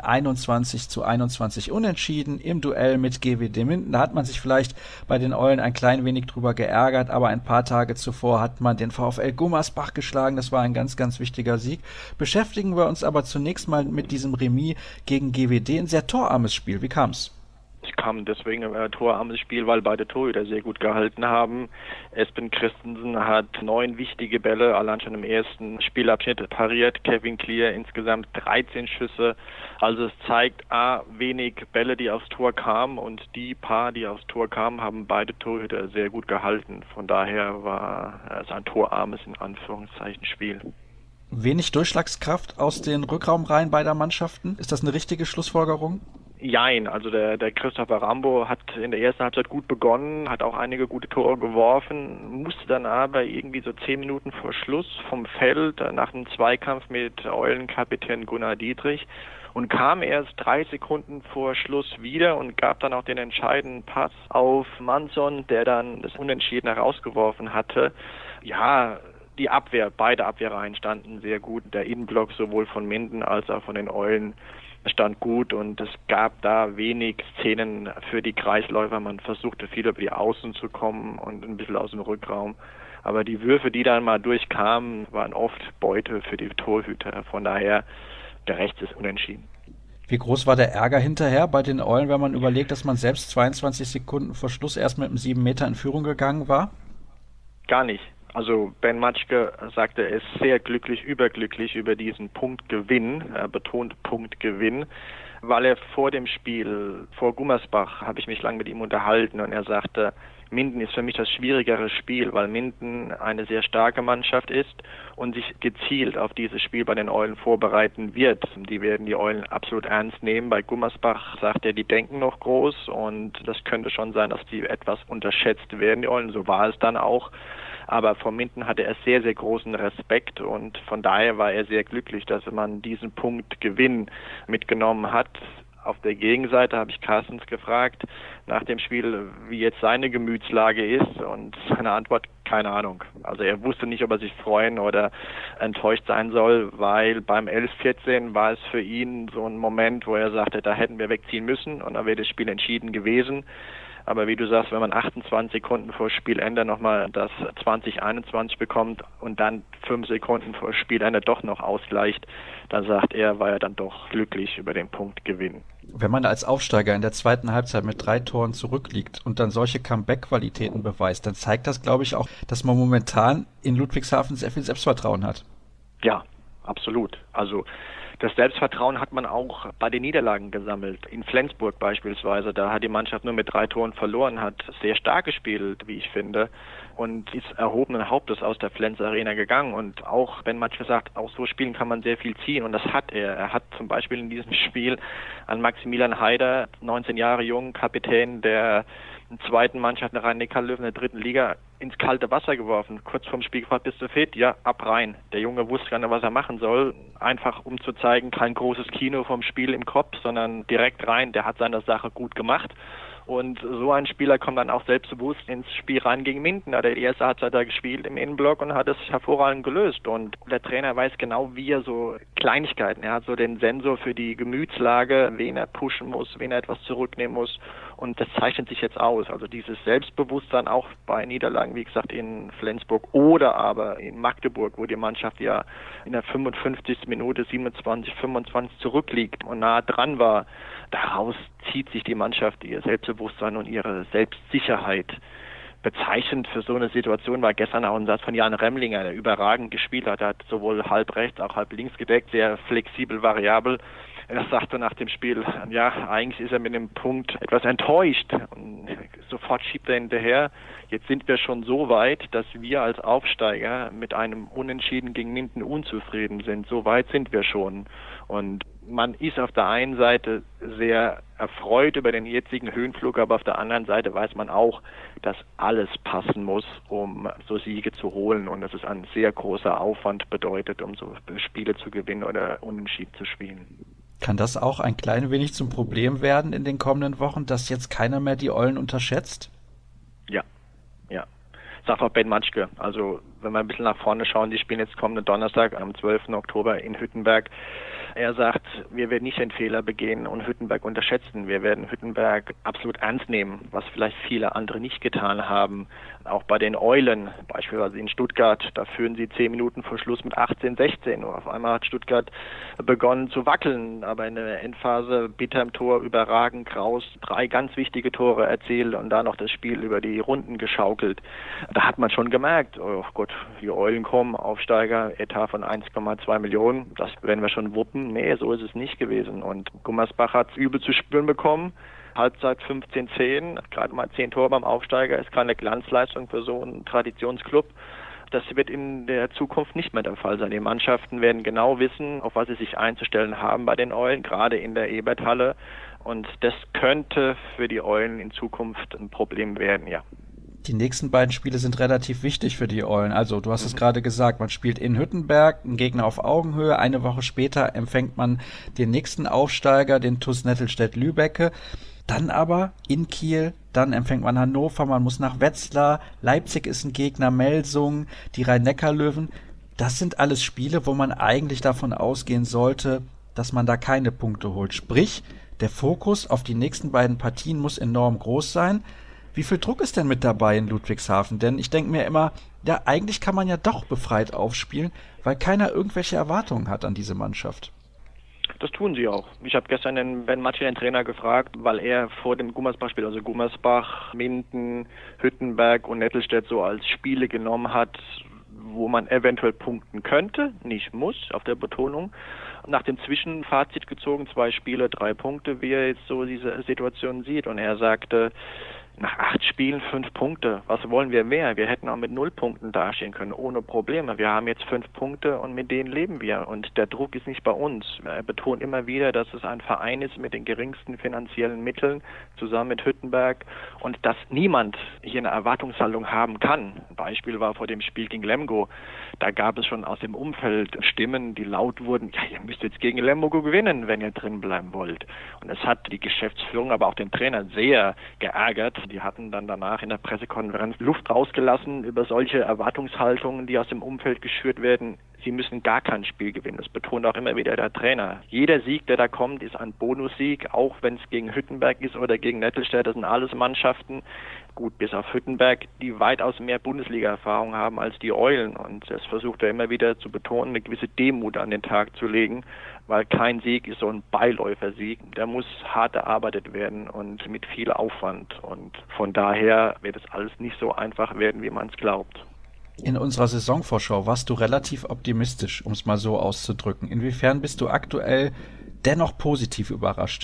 [SPEAKER 1] 21:21 Unentschieden im Duell mit GWD Minden. Da hat man sich vielleicht bei den Eulen ein klein wenig drüber geärgert, aber ein paar Tage zuvor hat man den VfL Gummersbach geschlagen. Das war ein ganz, ganz wichtiger Sieg. Beschäftigen wir uns aber zunächst mal mit diesem Remis gegen GWD. Ein sehr torarmes Spiel. Wie kam's?
[SPEAKER 3] Ich kam deswegen im torarmes Spiel, weil beide Torhüter sehr gut gehalten haben. Espen Christensen hat 9 wichtige Bälle allein schon im ersten Spielabschnitt pariert. Kevin Clear insgesamt 13 Schüsse. Also es zeigt wenig Bälle, die aufs Tor kamen, und die paar, die aufs Tor kamen, haben beide Torhüter sehr gut gehalten. Von daher war es ein torarmes, in Anführungszeichen, Spiel.
[SPEAKER 1] Wenig Durchschlagskraft aus den Rückraumreihen beider Mannschaften? Ist das eine richtige Schlussfolgerung?
[SPEAKER 3] Jein, also der Christopher Rambo hat in der ersten Halbzeit gut begonnen, hat auch einige gute Tore geworfen, musste dann aber irgendwie so 10 Minuten vor Schluss vom Feld nach einem Zweikampf mit Eulenkapitän Gunnar Dietrich und kam erst 3 Sekunden vor Schluss wieder und gab dann auch den entscheidenden Pass auf Manson, der dann das Unentschieden herausgeworfen hatte. Ja, die beide Abwehrreihen standen sehr gut. Der Innenblock sowohl von Minden als auch von den Eulen stand gut, und es gab da wenig Szenen für die Kreisläufer. Man versuchte viel über die Außen zu kommen und ein bisschen aus dem Rückraum. Aber die Würfe, die dann mal durchkamen, waren oft Beute für die Torhüter. Von daher, der Rechts ist unentschieden.
[SPEAKER 1] Wie groß war der Ärger hinterher bei den Eulen, wenn man überlegt, dass man selbst 22 Sekunden vor Schluss erst mit einem 7 Meter in Führung gegangen war?
[SPEAKER 3] Gar nicht. Also Ben Matschke sagte, er ist sehr glücklich, überglücklich über diesen Punktgewinn, betont Punktgewinn, weil er vor dem Spiel, vor Gummersbach, habe ich mich lange mit ihm unterhalten, und er sagte, Minden ist für mich das schwierigere Spiel, weil Minden eine sehr starke Mannschaft ist und sich gezielt auf dieses Spiel bei den Eulen vorbereiten wird. Die werden die Eulen absolut ernst nehmen. Bei Gummersbach sagt er, die denken noch groß, und das könnte schon sein, dass die etwas unterschätzt werden, die Eulen. So war es dann auch. Aber vor Minden hatte er sehr, sehr großen Respekt, und von daher war er sehr glücklich, dass man diesen Punktgewinn mitgenommen hat. Auf der Gegenseite habe ich Carstens gefragt nach dem Spiel, wie jetzt seine Gemütslage ist, und seine Antwort, keine Ahnung. Also er wusste nicht, ob er sich freuen oder enttäuscht sein soll, weil beim 11:14 war es für ihn so ein Moment, wo er sagte, da hätten wir wegziehen müssen und dann wäre das Spiel entschieden gewesen. Aber wie du sagst, wenn man 28 Sekunden vor Spielende nochmal das 2021 bekommt und dann 5 Sekunden vor Spielende doch noch ausgleicht, dann sagt er, war er dann doch glücklich über den Punktgewinn.
[SPEAKER 1] Wenn man als Aufsteiger in der zweiten Halbzeit mit 3 Toren zurückliegt und dann solche Comeback-Qualitäten beweist, dann zeigt das, glaube ich, auch, dass man momentan in Ludwigshafen sehr viel Selbstvertrauen hat.
[SPEAKER 3] Ja, absolut. Also das Selbstvertrauen hat man auch bei den Niederlagen gesammelt. In Flensburg beispielsweise, da hat die Mannschaft nur mit 3 Toren verloren, hat sehr stark gespielt, wie ich finde, und ist erhobenen Hauptes aus der Flens Arena gegangen. Und auch, wenn manchmal sagt, auch so spielen kann man sehr viel ziehen, und das hat er. Er hat zum Beispiel in diesem Spiel an Maximilian Haider, 19 Jahre jung, Kapitän der zweiten Mannschaft der Rhein-Neckar-Löwen in der 3. Liga, ins kalte Wasser geworfen. Kurz vorm Spiel gefragt, bist du fit? Ja, ab rein. Der Junge wusste gar nicht, was er machen soll. Einfach um zu zeigen, kein großes Kino vom Spiel im Kopf, sondern direkt rein. Der hat seine Sache gut gemacht. Und so ein Spieler kommt dann auch selbstbewusst ins Spiel rein gegen Minden. Da hat er die erste Halbzeit da gespielt im Innenblock und hat es hervorragend gelöst. Und der Trainer weiß genau, wie er so Kleinigkeiten, er hat so den Sensor für die Gemütslage, wen er pushen muss, wen er etwas zurücknehmen muss. Und das zeichnet sich jetzt aus. Also dieses Selbstbewusstsein auch bei Niederlagen, wie gesagt, in Flensburg oder aber in Magdeburg, wo die Mannschaft ja in der 55. Minute 27, 25 zurückliegt und nah dran war. Daraus zieht sich die Mannschaft ihr Selbstbewusstsein und ihre Selbstsicherheit. Bezeichnend für so eine Situation war gestern auch ein Satz von Jan Remlinger, der überragend gespielt hat. Er hat sowohl halb rechts, auch halb links gedeckt, sehr flexibel, variabel. Er sagte nach dem Spiel, ja, eigentlich ist er mit dem Punkt etwas enttäuscht. Und sofort schiebt er hinterher. Jetzt sind wir schon so weit, dass wir als Aufsteiger mit einem Unentschieden gegen Minden unzufrieden sind. So weit sind wir schon. Und man ist auf der einen Seite sehr erfreut über den jetzigen Höhenflug, aber auf der anderen Seite weiß man auch, dass alles passen muss, um so Siege zu holen und dass es ein sehr großer Aufwand bedeutet, um so Spiele zu gewinnen oder unentschieden zu spielen.
[SPEAKER 1] Kann das auch ein klein wenig zum Problem werden in den kommenden Wochen, dass jetzt keiner mehr die Eulen unterschätzt?
[SPEAKER 3] Ja. Sagt auch Ben Matschke. Also wenn wir ein bisschen nach vorne schauen, die spielen jetzt kommenden Donnerstag am 12. Oktober in Hüttenberg. Er sagt, wir werden nicht den Fehler begehen und Hüttenberg unterschätzen. Wir werden Hüttenberg absolut ernst nehmen, was vielleicht viele andere nicht getan haben. Auch bei den Eulen, beispielsweise in Stuttgart, da führen sie 10 Minuten vor Schluss mit 18-16. Und auf einmal hat Stuttgart begonnen zu wackeln, aber in der Endphase bitter im Tor, überragend Kraus, 3 ganz wichtige Tore erzielt und da noch das Spiel über die Runden geschaukelt. Da hat man schon gemerkt, oh Gott, die Eulen kommen, Aufsteiger, Etat von 1,2 Millionen, das werden wir schon wuppen. Nee, so ist es nicht gewesen. Und Gummersbach hat es übel zu spüren bekommen. Halbzeit 15-10, gerade mal 10 Tore beim Aufsteiger, ist keine Glanzleistung für so einen Traditionsclub. Das wird in der Zukunft nicht mehr der Fall sein. Die Mannschaften werden genau wissen, auf was sie sich einzustellen haben bei den Eulen, gerade in der Eberthalle. Und das könnte für die Eulen in Zukunft ein Problem werden, ja.
[SPEAKER 1] Die nächsten beiden Spiele sind relativ wichtig für die Eulen. Also du hast es gerade gesagt, man spielt in Hüttenberg, ein Gegner auf Augenhöhe. Eine Woche später empfängt man den nächsten Aufsteiger, den TuS Nettelstedt-Lübbecke. Dann aber in Kiel, dann empfängt man Hannover, man muss nach Wetzlar, Leipzig ist ein Gegner, Melsungen, die Rhein-Neckar-Löwen. Das sind alles Spiele, wo man eigentlich davon ausgehen sollte, dass man da keine Punkte holt. Sprich, der Fokus auf die nächsten beiden Partien muss enorm groß sein. Wie viel Druck ist denn mit dabei in Ludwigshafen? Denn ich denke mir immer, ja, eigentlich kann man ja doch befreit aufspielen, weil keiner irgendwelche Erwartungen hat an diese Mannschaft.
[SPEAKER 3] Das tun sie auch. Ich habe gestern den Ben Matschke, den Trainer, gefragt, weil er vor dem Gummersbach-Spiel, also Gummersbach, Minden, Hüttenberg und Nettelstedt so als Spiele genommen hat, wo man eventuell punkten könnte, nicht muss, auf der Betonung. Nach dem Zwischenfazit gezogen, 2 Spiele, 3 Punkte, wie er jetzt so diese Situation sieht. Und er sagte, nach 8 Spielen 5 Punkte. Was wollen wir mehr? Wir hätten auch mit 0 Punkten dastehen können, ohne Probleme. Wir haben jetzt 5 Punkte und mit denen leben wir. Und der Druck ist nicht bei uns. Er betont immer wieder, dass es ein Verein ist mit den geringsten finanziellen Mitteln, zusammen mit Hüttenberg. Und dass niemand hier eine Erwartungshaltung haben kann. Ein Beispiel war vor dem Spiel gegen Lemgo. Da gab es schon aus dem Umfeld Stimmen, die laut wurden, ja, ihr müsst jetzt gegen Lemgo gewinnen, wenn ihr drin bleiben wollt. Und es hat die Geschäftsführung, aber auch den Trainer sehr geärgert. Die hatten dann danach in der Pressekonferenz Luft rausgelassen über solche Erwartungshaltungen, die aus dem Umfeld geschürt werden. Sie müssen gar kein Spiel gewinnen. Das betont auch immer wieder der Trainer. Jeder Sieg, der da kommt, ist ein Bonussieg, auch wenn es gegen Hüttenberg ist oder gegen Nettelstedt. Das sind alles Mannschaften, gut, bis auf Hüttenberg, die weitaus mehr Bundesliga-Erfahrung haben als die Eulen. Und das versucht er immer wieder zu betonen, eine gewisse Demut an den Tag zu legen, weil kein Sieg ist so ein Beiläufersieg. Der muss hart erarbeitet werden und mit viel Aufwand. Und von daher wird es alles nicht so einfach werden, wie man es glaubt.
[SPEAKER 1] In unserer Saisonvorschau warst du relativ optimistisch, um es mal so auszudrücken. Inwiefern bist du aktuell dennoch positiv überrascht?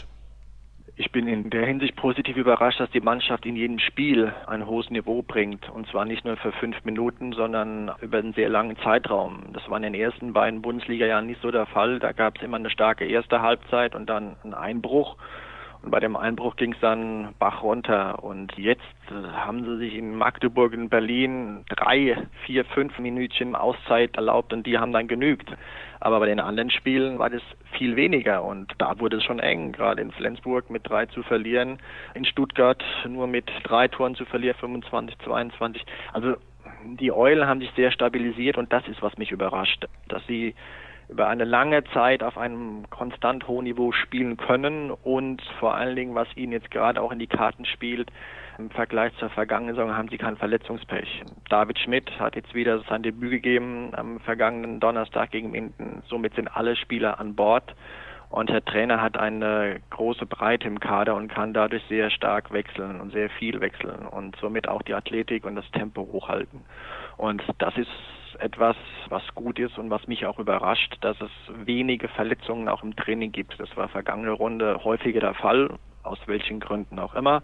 [SPEAKER 3] Ich bin in der Hinsicht positiv überrascht, dass die Mannschaft in jedem Spiel ein hohes Niveau bringt. Und zwar nicht nur für 5 Minuten, sondern über einen sehr langen Zeitraum. Das war in den ersten beiden Bundesliga-Jahren nicht so der Fall. Da gab es immer eine starke erste Halbzeit und dann einen Einbruch. Und bei dem Einbruch ging es dann Bach runter. Und jetzt haben sie sich in Magdeburg, in Berlin 3, 4, 5 Minütchen Auszeit erlaubt und die haben dann genügt. Aber bei den anderen Spielen war das viel weniger und da wurde es schon eng, gerade in Flensburg mit 3 zu verlieren, in Stuttgart nur mit 3 Toren zu verlieren, 25, 22. Also die Eulen haben sich sehr stabilisiert und das ist, was mich überrascht, dass sie über eine lange Zeit auf einem konstant hohen Niveau spielen können und vor allen Dingen, was ihnen jetzt gerade auch in die Karten spielt, im Vergleich zur vergangenen Saison haben sie kein Verletzungspech. David Schmidt hat jetzt wieder sein Debüt gegeben am vergangenen Donnerstag gegen Minden. Somit sind alle Spieler an Bord und der Trainer hat eine große Breite im Kader und kann dadurch sehr stark wechseln und sehr viel wechseln und somit auch die Athletik und das Tempo hochhalten. Und das ist etwas, was gut ist und was mich auch überrascht, dass es wenige Verletzungen auch im Training gibt. Das war vergangene Runde häufiger der Fall, aus welchen Gründen auch immer.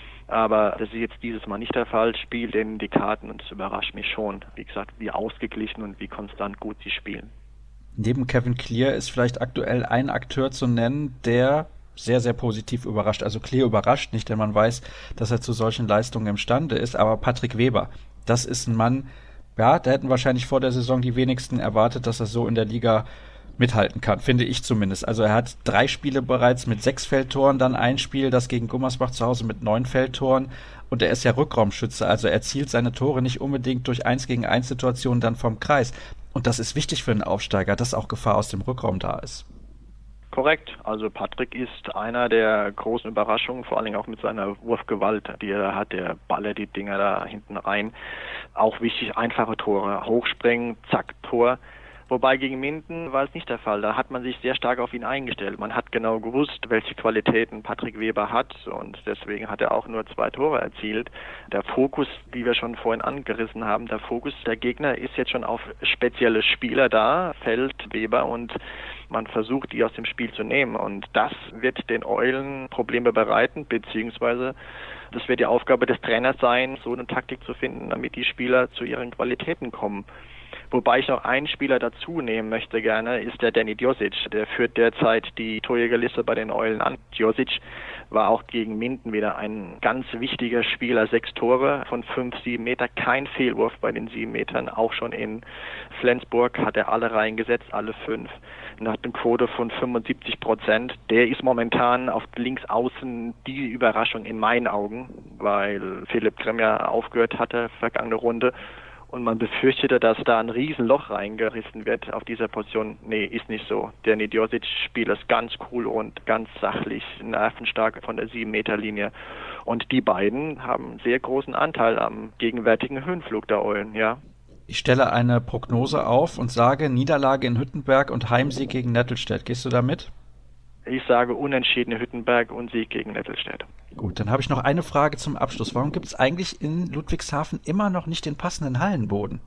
[SPEAKER 3] Aber das ist jetzt dieses Mal nicht der Fall, spielt in die Karten und es überrascht mich schon. Wie gesagt, wie ausgeglichen und wie konstant gut sie spielen.
[SPEAKER 1] Neben Kevin Clear ist vielleicht aktuell ein Akteur zu nennen, der sehr, sehr positiv überrascht. Also Clear überrascht nicht, denn man weiß, dass er zu solchen Leistungen imstande ist. Aber Patrick Weber, das ist ein Mann, ja, da hätten wahrscheinlich vor der Saison die wenigsten erwartet, dass er so in der Liga mithalten kann, finde ich zumindest. Also er hat 3 Spiele bereits mit 6 Feldtoren, dann ein Spiel, das gegen Gummersbach zu Hause mit 9 Feldtoren und er ist ja Rückraumschütze, also er zielt seine Tore nicht unbedingt durch 1-gegen-1 Situationen dann vom Kreis. Und das ist wichtig für einen Aufsteiger, dass auch Gefahr aus dem Rückraum da ist.
[SPEAKER 3] Korrekt. Also Patrick ist einer der großen Überraschungen, vor allen Dingen auch mit seiner Wurfgewalt, die er hat. Der ballert die Dinger da hinten rein. Auch wichtig, einfache Tore. Hochspringen, zack, Tor. Wobei gegen Minden war es nicht der Fall. Da hat man sich sehr stark auf ihn eingestellt. Man hat genau gewusst, welche Qualitäten Patrick Weber hat und deswegen hat er auch nur 2 Tore erzielt. Der Fokus, wie wir schon vorhin angerissen haben, der Fokus der Gegner ist jetzt schon auf spezielle Spieler da, Feld, Weber und man versucht, die aus dem Spiel zu nehmen und das wird den Eulen Probleme bereiten, beziehungsweise das wird die Aufgabe des Trainers sein, so eine Taktik zu finden, damit die Spieler zu ihren Qualitäten kommen. Wobei ich noch einen Spieler dazu nehmen möchte gerne, ist der Danny Djosic. Der führt derzeit die Torjägerliste bei den Eulen an. Djosic war auch gegen Minden wieder ein ganz wichtiger Spieler. 6 Tore von 5, 7 Meter, kein Fehlwurf bei den 7 Metern. Auch schon in Flensburg hat er alle reingesetzt, alle 5. Und hat eine Quote von 75%. Der ist momentan auf links außen die Überraschung in meinen Augen, weil Philipp Grimm ja aufgehört hatte, vergangene Runde. Und man befürchtete, dass da ein Riesenloch reingerissen wird auf dieser Position. Nee, ist nicht so. Der Djosic spielt es ganz cool und ganz sachlich, nervenstark von der 7-Meter-Linie. Und die beiden haben einen sehr großen Anteil am gegenwärtigen Höhenflug der Eulen, ja.
[SPEAKER 1] Ich stelle eine Prognose auf und sage Niederlage in Hüttenberg und Heimsieg gegen Nettelstedt. Gehst du da mit?
[SPEAKER 3] Ich sage unentschieden Hüttenberg und Sieg gegen Nettelstedt.
[SPEAKER 1] Gut, dann habe ich noch eine Frage zum Abschluss. Warum gibt es eigentlich in Ludwigshafen immer noch nicht den passenden Hallenboden?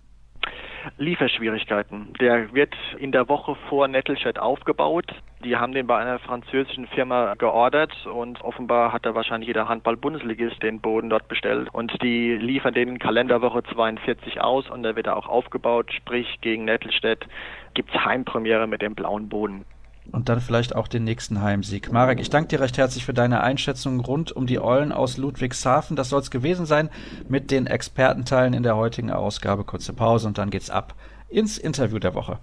[SPEAKER 3] Lieferschwierigkeiten. Der wird in der Woche vor Nettelstedt aufgebaut. Die haben den bei einer französischen Firma geordert und offenbar hat da wahrscheinlich jeder Handball-Bundesligist den Boden dort bestellt. Und die liefern den in Kalenderwoche 42 aus und da wird er auch aufgebaut. Sprich, gegen Nettelstedt gibt es Heimpremiere mit dem blauen Boden.
[SPEAKER 1] Und dann vielleicht auch den nächsten Heimsieg. Marek, ich danke dir recht herzlich für deine Einschätzung rund um die Eulen aus Ludwigshafen. Das soll es gewesen sein mit den Expertenteilen in der heutigen Ausgabe. Kurze Pause und dann geht's ab ins Interview der Woche.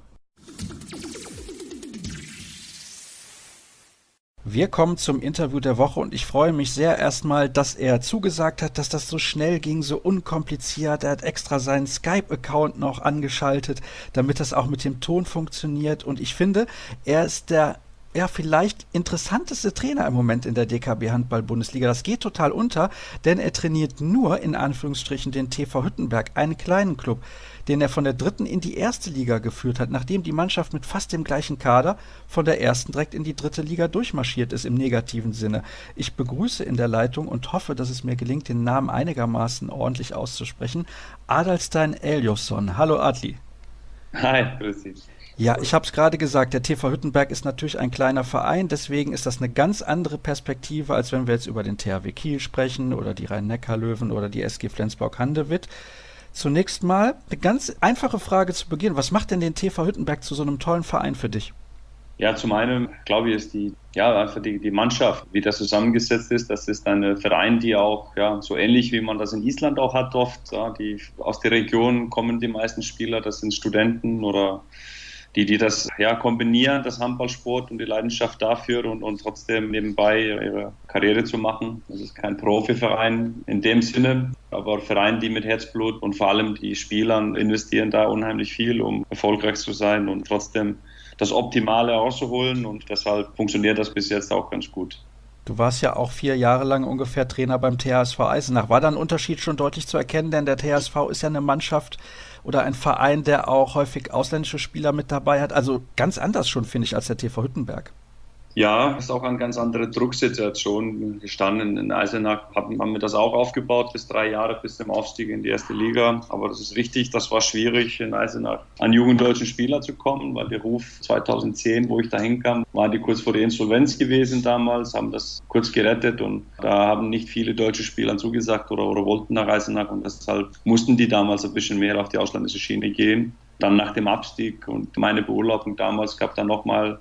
[SPEAKER 1] Wir kommen zum Interview der Woche und ich freue mich sehr erstmal, dass er zugesagt hat, dass das so schnell ging, so unkompliziert. Er hat extra seinen Skype-Account noch angeschaltet, damit das auch mit dem Ton funktioniert. Und ich finde, er ist der vielleicht interessanteste Trainer im Moment in der DKB Handball-Bundesliga. Das geht total unter, denn er trainiert nur, in Anführungsstrichen, den TV Hüttenberg, einen kleinen Club, den er von der 3. in die 1. Liga geführt hat, nachdem die Mannschaft mit fast dem gleichen Kader von der 1. direkt in die 3. Liga durchmarschiert ist, im negativen Sinne. Ich begrüße in der Leitung und hoffe, dass es mir gelingt, den Namen einigermaßen ordentlich auszusprechen, Adalstein Eliasson. Hallo Adli.
[SPEAKER 4] Hi, grüß dich.
[SPEAKER 1] Ja, ich habe es gerade gesagt, der TV Hüttenberg ist natürlich ein kleiner Verein, deswegen ist das eine ganz andere Perspektive, als wenn wir jetzt über den THW Kiel sprechen oder die Rhein-Neckar-Löwen oder die SG Flensburg-Handewitt. Zunächst mal eine ganz einfache Frage zu Beginn. Was macht denn den TV Hüttenberg zu so einem tollen Verein für dich?
[SPEAKER 4] Ja, zum einen, glaube ich, ist einfach die Mannschaft, wie das zusammengesetzt ist. Das ist ein Verein, die auch, so ähnlich wie man das in Island auch hat oft, die aus der Region kommen die meisten Spieler, das sind Studenten oder die das kombinieren, das Handballsport und die Leidenschaft dafür und trotzdem nebenbei ihre Karriere zu machen. Das ist kein Profiverein in dem Sinne, aber Verein, die mit Herzblut und vor allem die Spielern investieren da unheimlich viel, um erfolgreich zu sein und trotzdem das Optimale rauszuholen, und deshalb funktioniert das bis jetzt auch ganz gut.
[SPEAKER 1] Du warst ja auch 4 Jahre lang ungefähr Trainer beim THSV Eisenach. War da ein Unterschied schon deutlich zu erkennen? Denn der THSV ist ja eine Mannschaft oder ein Verein, der auch häufig ausländische Spieler mit dabei hat. Also ganz anders schon, finde ich, als der TV Hüttenberg.
[SPEAKER 4] Ja, ist auch eine ganz andere Drucksituation gestanden. In Eisenach haben wir das auch aufgebaut bis 3 Jahre, bis zum Aufstieg in die erste Liga. Aber das ist richtig, das war schwierig, in Eisenach an jugenddeutschen Spieler zu kommen, weil der Ruf 2010, wo ich da hinkam, waren die kurz vor der Insolvenz gewesen damals, haben das kurz gerettet und da haben nicht viele deutsche Spieler zugesagt oder wollten nach Eisenach und deshalb mussten die damals ein bisschen mehr auf die ausländische Schiene gehen. Dann nach dem Abstieg und meine Beurlaubung damals gab dann nochmal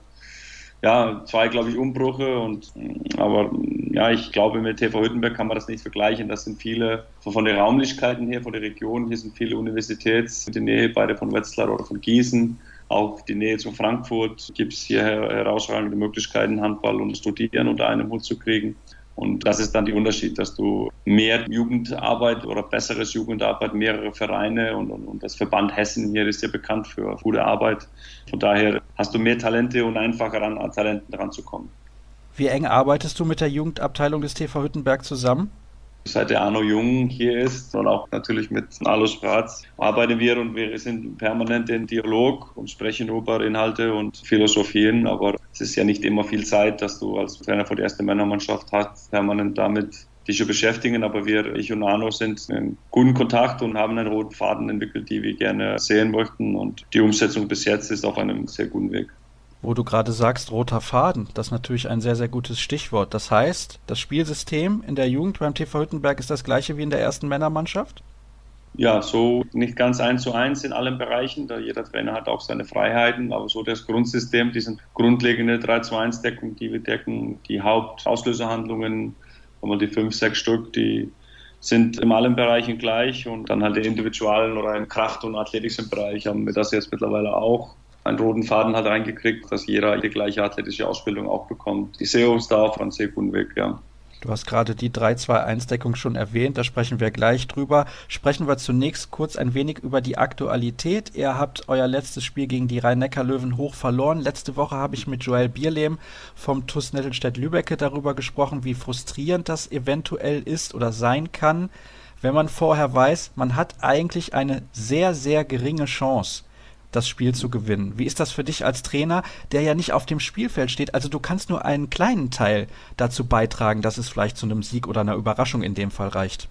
[SPEAKER 4] 2, glaube ich, Umbrüche aber ich glaube, mit TV Hüttenberg kann man das nicht vergleichen. Das sind viele, von den Räumlichkeiten her, von der Region, hier sind viele Universitäts, in der Nähe beide von Wetzlar oder von Gießen, auch die Nähe zu Frankfurt, gibt es hier herausragende Möglichkeiten, Handball und Studieren unter einem Hut zu kriegen. Und das ist dann der Unterschied, dass du mehr Jugendarbeit oder besseres Jugendarbeit, mehrere Vereine und das Verband Hessen hier ist ja bekannt für gute Arbeit. Von daher hast du mehr Talente und einfacher an Talenten ranzukommen.
[SPEAKER 1] Wie eng arbeitest du mit der Jugendabteilung des TV Hüttenberg zusammen?
[SPEAKER 4] Seit der Arno Jung hier ist und auch natürlich mit Alois Spratz arbeiten wir und wir sind permanent in Dialog und sprechen über Inhalte und Philosophien, aber es ist ja nicht immer viel Zeit, dass du als Trainer für die erste Männermannschaft hast, permanent damit dich zu beschäftigen, aber ich und Arno sind in guten Kontakt und haben einen roten Faden entwickelt, die wir gerne sehen möchten und die Umsetzung bis jetzt ist auf einem sehr guten Weg.
[SPEAKER 1] Wo du gerade sagst, roter Faden, das ist natürlich ein sehr, sehr gutes Stichwort. Das heißt, das Spielsystem in der Jugend beim TV Hüttenberg ist das gleiche wie in der ersten Männermannschaft?
[SPEAKER 4] Ja, so nicht ganz 1:1 in allen Bereichen, da jeder Trainer hat auch seine Freiheiten, aber so das Grundsystem, diese grundlegende 3-2-1-Deckung, die wir decken, die Hauptauslöserhandlungen, die 5, 6 Stück, die sind in allen Bereichen gleich und dann halt die individuellen oder im Kraft- und athletischen Bereich haben wir das jetzt mittlerweile auch. Einen roten Faden hat reingekriegt, dass jeder die gleiche athletische Ausbildung auch bekommt. Die SEO ist da auf einem sehr guten Weg, ja.
[SPEAKER 1] Du hast gerade die 3-2-1-Deckung schon erwähnt, da sprechen wir gleich drüber. Sprechen wir zunächst kurz ein wenig über die Aktualität. Ihr habt euer letztes Spiel gegen die Rhein-Neckar-Löwen hoch verloren. Letzte Woche habe ich mit Joel Bierlehm vom TuS Nettelstedt-Lübbecke darüber gesprochen, wie frustrierend das eventuell ist oder sein kann, wenn man vorher weiß, man hat eigentlich eine sehr, sehr geringe Chance, das Spiel zu gewinnen. Wie ist das für dich als Trainer, der ja nicht auf dem Spielfeld steht? Also du kannst nur einen kleinen Teil dazu beitragen, dass es vielleicht zu einem Sieg oder einer Überraschung in dem Fall reicht.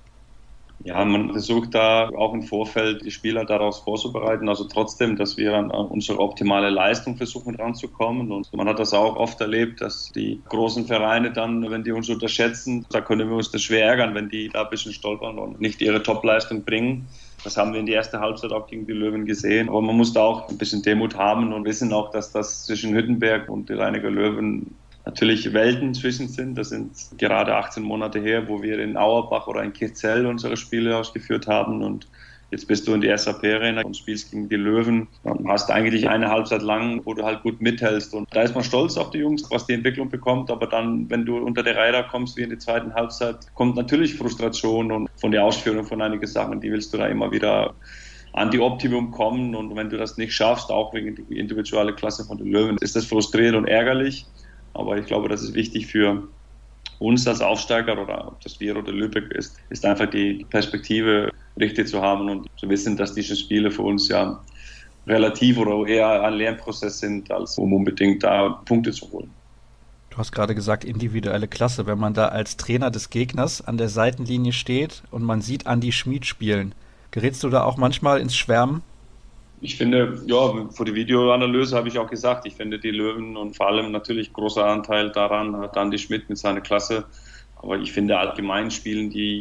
[SPEAKER 4] Ja, man versucht da auch im Vorfeld die Spieler daraus vorzubereiten, also trotzdem, dass wir an unsere optimale Leistung versuchen ranzukommen und man hat das auch oft erlebt, dass die großen Vereine dann, wenn die uns unterschätzen, da können wir uns das schwer ärgern, wenn die da ein bisschen stolpern und nicht ihre Topleistung bringen. Das haben wir in der ersten Halbzeit auch gegen die Löwen gesehen. Aber man muss da auch ein bisschen Demut haben und wissen auch, dass das zwischen Hüttenberg und die Rhein-Neckar Löwen natürlich Welten zwischen sind. Das sind gerade 18 Monate her, wo wir in Auerbach oder in Kirchzell unsere Spiele ausgeführt haben. Und jetzt bist du in die SAP-Arena und spielst gegen die Löwen. Dann hast du eigentlich eine Halbzeit lang, wo du halt gut mithältst. Und da ist man stolz auf die Jungs, was die Entwicklung bekommt. Aber dann, wenn du unter der Räder kommst, wie in der zweiten Halbzeit, kommt natürlich Frustration und von der Ausführung von einigen Sachen, die willst du da immer wieder an die Optimum kommen. Und wenn du das nicht schaffst, auch wegen der individuellen Klasse von den Löwen, ist das frustrierend und ärgerlich. Aber ich glaube, das ist wichtig für uns als Aufsteiger oder ob das wir oder Lübeck ist einfach die Perspektive richtig zu haben und zu wissen, dass diese Spiele für uns ja relativ oder eher ein Lernprozess sind, als um unbedingt da Punkte zu holen.
[SPEAKER 1] Du hast gerade gesagt, individuelle Klasse. Wenn man da als Trainer des Gegners an der Seitenlinie steht und man sieht Andi Schmid spielen, gerätst du da auch manchmal ins Schwärmen?
[SPEAKER 4] Ich finde, für die Videoanalyse habe ich auch gesagt, ich finde die Löwen und vor allem natürlich großer Anteil daran hat Andi Schmid mit seiner Klasse. Aber ich finde allgemein spielen die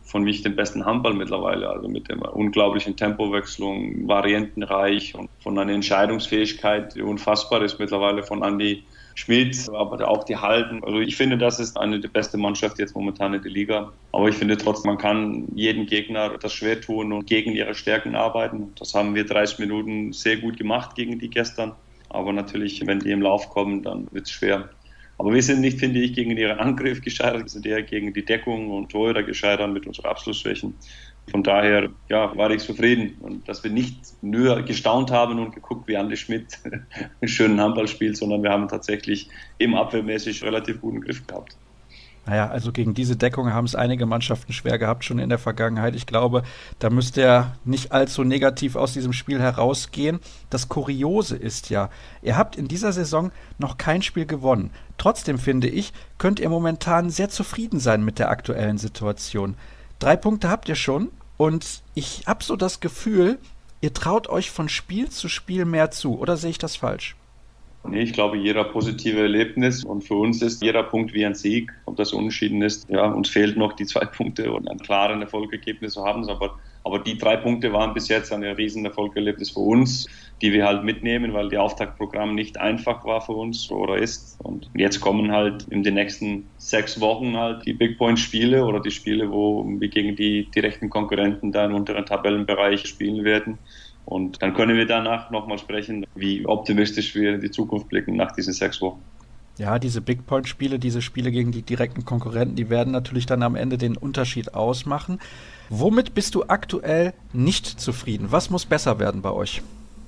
[SPEAKER 4] von mich den besten Handball mittlerweile, also mit der unglaublichen Tempowechslung, variantenreich und von einer Entscheidungsfähigkeit, die unfassbar ist mittlerweile von Andy Schmid, aber auch die Halten. Also ich finde, das ist eine der besten Mannschaft jetzt momentan in der Liga. Aber ich finde trotzdem, man kann jedem Gegner das schwer tun und gegen ihre Stärken arbeiten. Das haben wir 30 Minuten sehr gut gemacht gegen die gestern. Aber natürlich, wenn die im Lauf kommen, dann wird es schwer. Aber wir sind nicht, finde ich, gegen ihren Angriff gescheitert, wir sind eher gegen die Deckung und Torhüter gescheitert mit unseren Abschlussschwächen. Von daher war ich zufrieden und dass wir nicht nur gestaunt haben und geguckt, wie Andi Schmid einen schönen Handball spielt, sondern wir haben tatsächlich im abwehrmäßig relativ guten Griff gehabt.
[SPEAKER 1] Naja, also gegen diese Deckung haben es einige Mannschaften schwer gehabt, schon in der Vergangenheit. Ich glaube, da müsste er nicht allzu negativ aus diesem Spiel herausgehen. Das Kuriose ist ja, ihr habt in dieser Saison noch kein Spiel gewonnen. Trotzdem, finde ich, könnt ihr momentan sehr zufrieden sein mit der aktuellen Situation. 3 Punkte habt ihr schon und ich habe so das Gefühl, ihr traut euch von Spiel zu Spiel mehr zu. Oder sehe ich das falsch?
[SPEAKER 4] Nee, ich glaube, jeder positive Erlebnis und für uns ist jeder Punkt wie ein Sieg. Ob das unentschieden ist, uns fehlt noch die 2 Punkte und ein klares Erfolgsergebnis zu haben. Aber die 3 Punkte waren bis jetzt ein riesen Erfolgserlebnis für uns, die wir halt mitnehmen, weil das Auftaktprogramm nicht einfach war für uns oder ist. Und jetzt kommen halt in den nächsten 6 Wochen halt die Big Point Spiele oder die Spiele, wo wir gegen die direkten Konkurrenten da im unteren Tabellenbereich spielen werden. Und dann können wir danach nochmal sprechen, wie optimistisch wir in die Zukunft blicken nach diesen 6 Wochen.
[SPEAKER 1] Ja, diese Big Point-Spiele, diese Spiele gegen die direkten Konkurrenten, die werden natürlich dann am Ende den Unterschied ausmachen. Womit bist du aktuell nicht zufrieden? Was muss besser werden bei euch?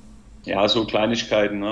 [SPEAKER 4] Ja, so Kleinigkeiten.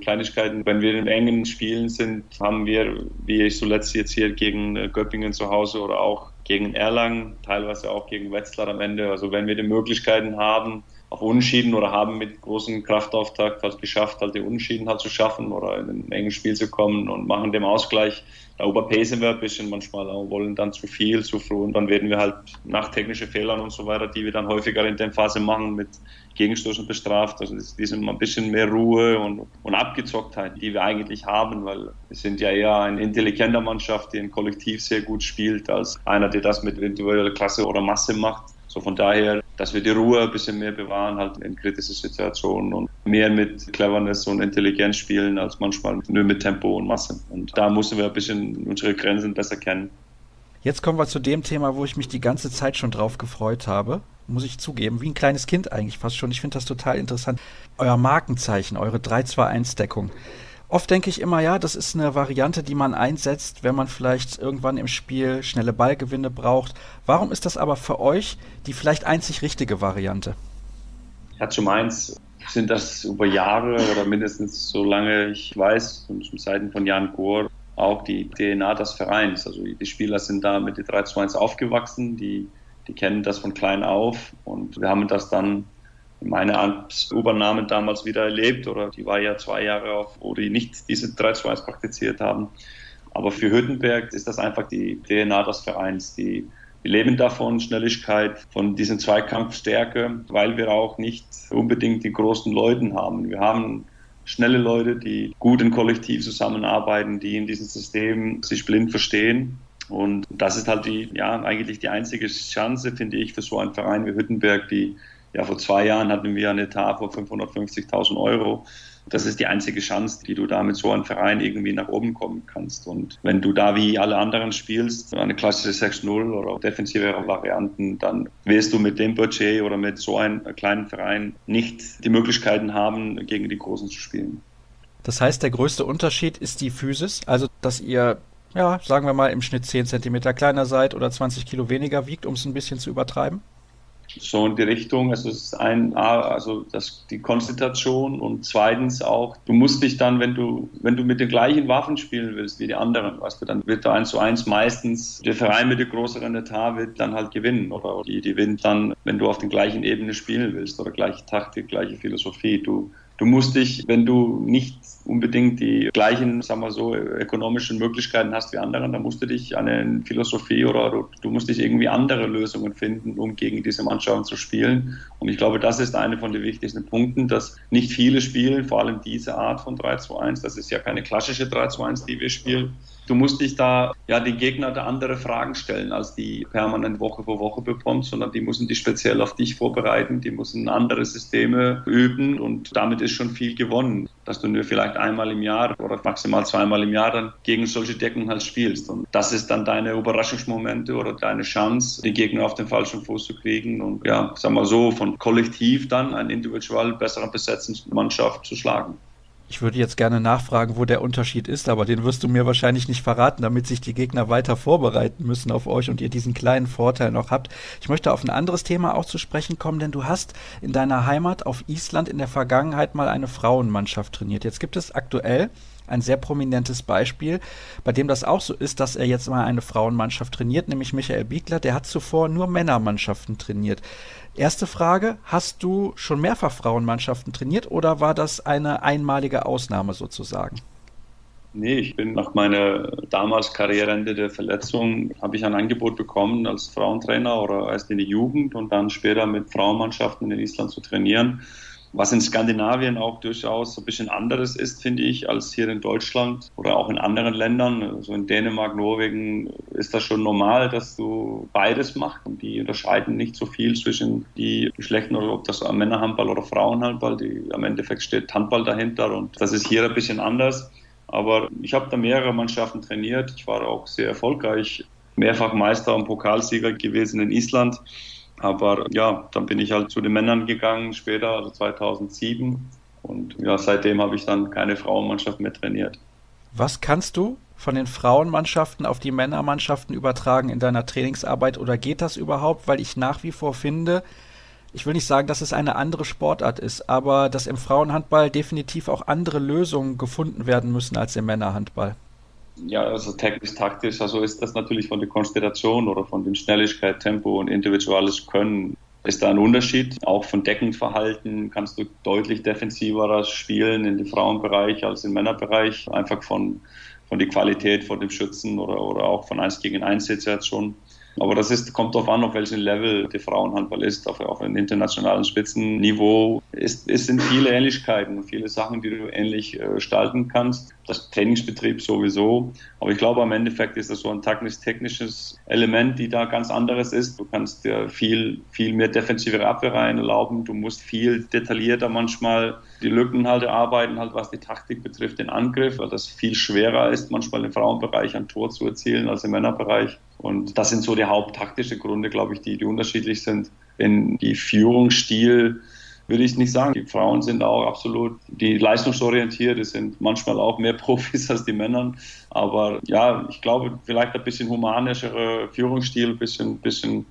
[SPEAKER 4] Wenn wir in engen Spielen sind, haben wir, wie ich zuletzt jetzt hier gegen Göppingen zu Hause oder auch gegen Erlangen, teilweise auch gegen Wetzlar am Ende. Also wenn wir die Möglichkeiten haben, auf Unentschieden oder haben mit großem Kraftauftakt halt geschafft, halt die Unentschieden halt zu schaffen oder in ein enges Spiel zu kommen und machen den Ausgleich. Da überpacen wir ein bisschen manchmal, wollen dann zu viel, zu früh und dann werden wir halt nach technischen Fehlern und so weiter, die wir dann häufiger in der Phase machen, mit Gegenstößen bestraft. Also die sind ein bisschen mehr Ruhe und Abgezocktheit, die wir eigentlich haben, weil wir sind ja eher eine intelligente Mannschaft, die ein Kollektiv sehr gut spielt, als einer, der das mit individueller Klasse oder Masse macht. So von daher, dass wir die Ruhe ein bisschen mehr bewahren, halt in kritischen Situationen und mehr mit Cleverness und Intelligenz spielen, als manchmal nur mit Tempo und Masse. Und da müssen wir ein bisschen unsere Grenzen besser kennen.
[SPEAKER 1] Jetzt kommen wir zu dem Thema, wo ich mich die ganze Zeit schon drauf gefreut habe. Muss ich zugeben, wie ein kleines Kind eigentlich fast schon. Ich finde das total interessant. Euer Markenzeichen, eure 3-2-1-Deckung. Oft denke ich immer, ja, das ist eine Variante, die man einsetzt, wenn man vielleicht irgendwann im Spiel schnelle Ballgewinne braucht. Warum ist das aber für euch die vielleicht einzig richtige Variante?
[SPEAKER 4] Ja, zum eins sind das über Jahre oder mindestens so lange ich weiß, und zum Seiten von Jan Gohr, auch die DNA des Vereins. Also die Spieler sind da mit der 3-2-1 aufgewachsen, die kennen das von klein auf und wir haben das dann meine Amtsübernahme damals wieder erlebt, oder die war ja 2 Jahre auf, wo die nicht diese 3-2-1 praktiziert haben. Aber für Hüttenberg ist das einfach die DNA des Vereins. Die leben davon, Schnelligkeit, von diesen Zweikampfstärke, weil wir auch nicht unbedingt die großen Leute haben. Wir haben schnelle Leute, die gut im Kollektiv zusammenarbeiten, die in diesem System sich blind verstehen. Und das ist halt eigentlich die einzige Chance, finde ich, für so einen Verein wie Hüttenberg, vor 2 Jahren hatten wir einen Etat von 550.000 Euro. Das ist die einzige Chance, die du da mit so einem Verein irgendwie nach oben kommen kannst. Und wenn du da wie alle anderen spielst, eine klassische 6-0 oder defensive Varianten, dann wirst du mit dem Budget oder mit so einem kleinen Verein nicht die Möglichkeiten haben, gegen die Großen zu spielen.
[SPEAKER 1] Das heißt, der größte Unterschied ist die Physis, also dass ihr, sagen wir mal, im Schnitt 10 Zentimeter kleiner seid oder 20 Kilo weniger wiegt, um es ein bisschen zu übertreiben?
[SPEAKER 4] So in die Richtung, es ist die Konzentration und zweitens auch, du musst dich dann, wenn du mit den gleichen Waffen spielen willst wie die anderen, dann wird da 1:1 meistens der Verein mit der größeren Etat wird dann halt gewinnen oder die gewinnt dann, wenn du auf den gleichen Ebene spielen willst oder gleiche Taktik, gleiche Philosophie. Du Du musst dich, wenn du nicht unbedingt die gleichen, sagen wir so, ökonomischen Möglichkeiten hast wie andere, dann musst du dich an eine Philosophie oder du musst dich irgendwie andere Lösungen finden, um gegen diese Mannschaften zu spielen. Und ich glaube, das ist einer von den wichtigsten Punkten, dass nicht viele spielen, vor allem diese Art von 3-2-1. Das ist ja keine klassische 3-2-1, die wir spielen. Du musst dich da, die Gegner da andere Fragen stellen, als die permanent Woche für Woche bekommst, sondern die müssen dich speziell auf dich vorbereiten, die müssen andere Systeme üben und damit ist schon viel gewonnen, dass du nur vielleicht einmal im Jahr oder maximal zweimal im Jahr dann gegen solche Decken halt spielst. Und das ist dann deine Überraschungsmomente oder deine Chance, die Gegner auf den falschen Fuß zu kriegen und sagen wir so, von kollektiv dann eine individuell besser besetzte Mannschaft zu schlagen.
[SPEAKER 1] Ich würde jetzt gerne nachfragen, wo der Unterschied ist, aber den wirst du mir wahrscheinlich nicht verraten, damit sich die Gegner weiter vorbereiten müssen auf euch und ihr diesen kleinen Vorteil noch habt. Ich möchte auf ein anderes Thema auch zu sprechen kommen, denn du hast in deiner Heimat auf Island in der Vergangenheit mal eine Frauenmannschaft trainiert. Jetzt gibt es aktuell ein sehr prominentes Beispiel, bei dem das auch so ist, dass er jetzt mal eine Frauenmannschaft trainiert, nämlich Michael Biegler, der hat zuvor nur Männermannschaften trainiert. Erste Frage, hast du schon mehrfach Frauenmannschaften trainiert oder war das eine einmalige Ausnahme sozusagen?
[SPEAKER 4] Nee, ich bin nach meiner damals Karriereende der Verletzung, habe ich ein Angebot bekommen als Frauentrainer oder erst in der Jugend und dann später mit Frauenmannschaften in Island zu trainieren. Was in Skandinavien auch durchaus ein bisschen anderes ist, finde ich, als hier in Deutschland oder auch in anderen Ländern. Also in Dänemark, Norwegen ist das schon normal, dass du beides machst. Und die unterscheiden nicht so viel zwischen die Geschlechtern oder ob das Männerhandball oder Frauenhandball. Am Endeffekt steht Handball dahinter und das ist hier ein bisschen anders. Aber ich habe da mehrere Mannschaften trainiert. Ich war auch sehr erfolgreich, mehrfach Meister und Pokalsieger gewesen in Island. Aber dann bin ich halt zu den Männern gegangen später, also 2007. Und seitdem habe ich dann keine Frauenmannschaft mehr trainiert.
[SPEAKER 1] Was kannst du von den Frauenmannschaften auf die Männermannschaften übertragen in deiner Trainingsarbeit oder geht das überhaupt? Weil ich nach wie vor finde, ich will nicht sagen, dass es eine andere Sportart ist, aber dass im Frauenhandball definitiv auch andere Lösungen gefunden werden müssen als im Männerhandball.
[SPEAKER 4] Ja, also taktisch, also ist das natürlich von der Konstellation oder von der Schnelligkeit, Tempo und individuelles Können ist da ein Unterschied. Auch von Deckenverhalten kannst du deutlich defensiver spielen in dem Frauenbereich als im Männerbereich. Einfach von der Qualität von dem Schützen oder auch von 1 gegen 1 Situation. Aber kommt darauf an, auf welchem Level der Frauenhandball ist. Auf einem internationalen Spitzenniveau sind viele Ähnlichkeiten, viele Sachen, die du ähnlich gestalten kannst. Das Trainingsbetrieb sowieso. Aber ich glaube, am Endeffekt ist das so ein technisches Element, die da ganz anderes ist. Du kannst dir viel mehr defensive Abwehrreihen erlauben. Du musst viel detaillierter manchmal die Lücken halt erarbeiten, halt was die Taktik betrifft, den Angriff, weil das viel schwerer ist, manchmal im Frauenbereich ein Tor zu erzielen als im Männerbereich. Und das sind so die haupttaktische Gründe, glaube ich, die unterschiedlich sind. In die Führungsstil würde ich nicht sagen. Die Frauen sind auch absolut die leistungsorientiert, die sind manchmal auch mehr Profis als die Männer. Aber ich glaube, vielleicht ein bisschen humanischere Führungsstil, ein bisschen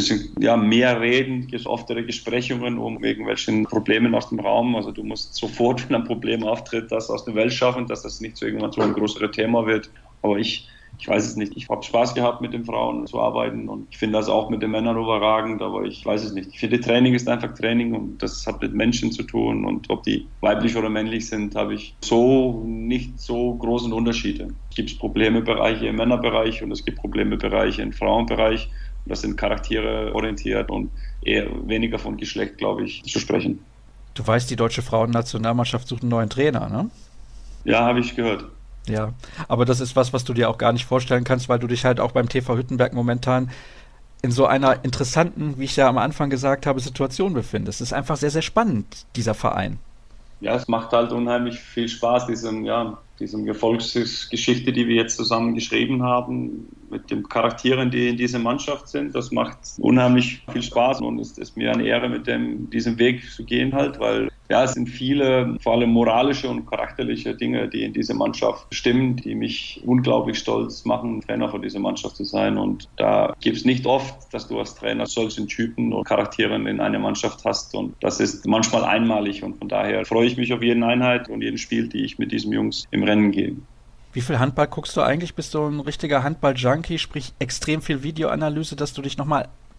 [SPEAKER 4] mehr reden, oftere Gesprächungen um irgendwelchen Problemen aus dem Raum. Also du musst sofort, wenn ein Problem auftritt, das aus der Welt schaffen, dass das nicht irgendwann so ein größeres Thema wird. Aber ich weiß es nicht. Ich habe Spaß gehabt, mit den Frauen zu arbeiten und ich finde das auch mit den Männern überragend, aber ich weiß es nicht. Ich finde, Training ist einfach Training und das hat mit Menschen zu tun und ob die weiblich oder männlich sind, habe ich nicht so großen Unterschiede. Es gibt Problembereiche im Männerbereich und es gibt Problembereiche im Frauenbereich. Das sind Charaktere orientiert und eher weniger von Geschlecht, glaube ich, zu sprechen.
[SPEAKER 1] Du weißt, die deutsche Frauennationalmannschaft sucht einen neuen Trainer, ne?
[SPEAKER 4] Ja, habe ich gehört.
[SPEAKER 1] Ja, aber das ist was du dir auch gar nicht vorstellen kannst, weil du dich halt auch beim TV Hüttenberg momentan in so einer interessanten, wie ich ja am Anfang gesagt habe, Situation befindest. Es ist einfach sehr, sehr spannend, dieser Verein.
[SPEAKER 4] Ja, es macht halt unheimlich viel Spaß, diese Erfolgsgeschichte, die wir jetzt zusammen geschrieben haben, mit den Charakteren, die in dieser Mannschaft sind. Das macht unheimlich viel Spaß und es ist mir eine Ehre, mit diesem Weg zu gehen halt, weil es sind viele, vor allem moralische und charakterliche Dinge, die in dieser Mannschaft stimmen, die mich unglaublich stolz machen, Trainer von dieser Mannschaft zu sein. Und da gibt es nicht oft, dass du als Trainer solchen Typen und Charakteren in einer Mannschaft hast. Und das ist manchmal einmalig. Und von daher freue ich mich auf jede Einheit und jeden Spiel, die ich mit diesen Jungs im Rennen gehe.
[SPEAKER 1] Wie viel Handball guckst du eigentlich? Bist du ein richtiger Handball-Junkie, sprich extrem viel Videoanalyse, dass du dich nochmal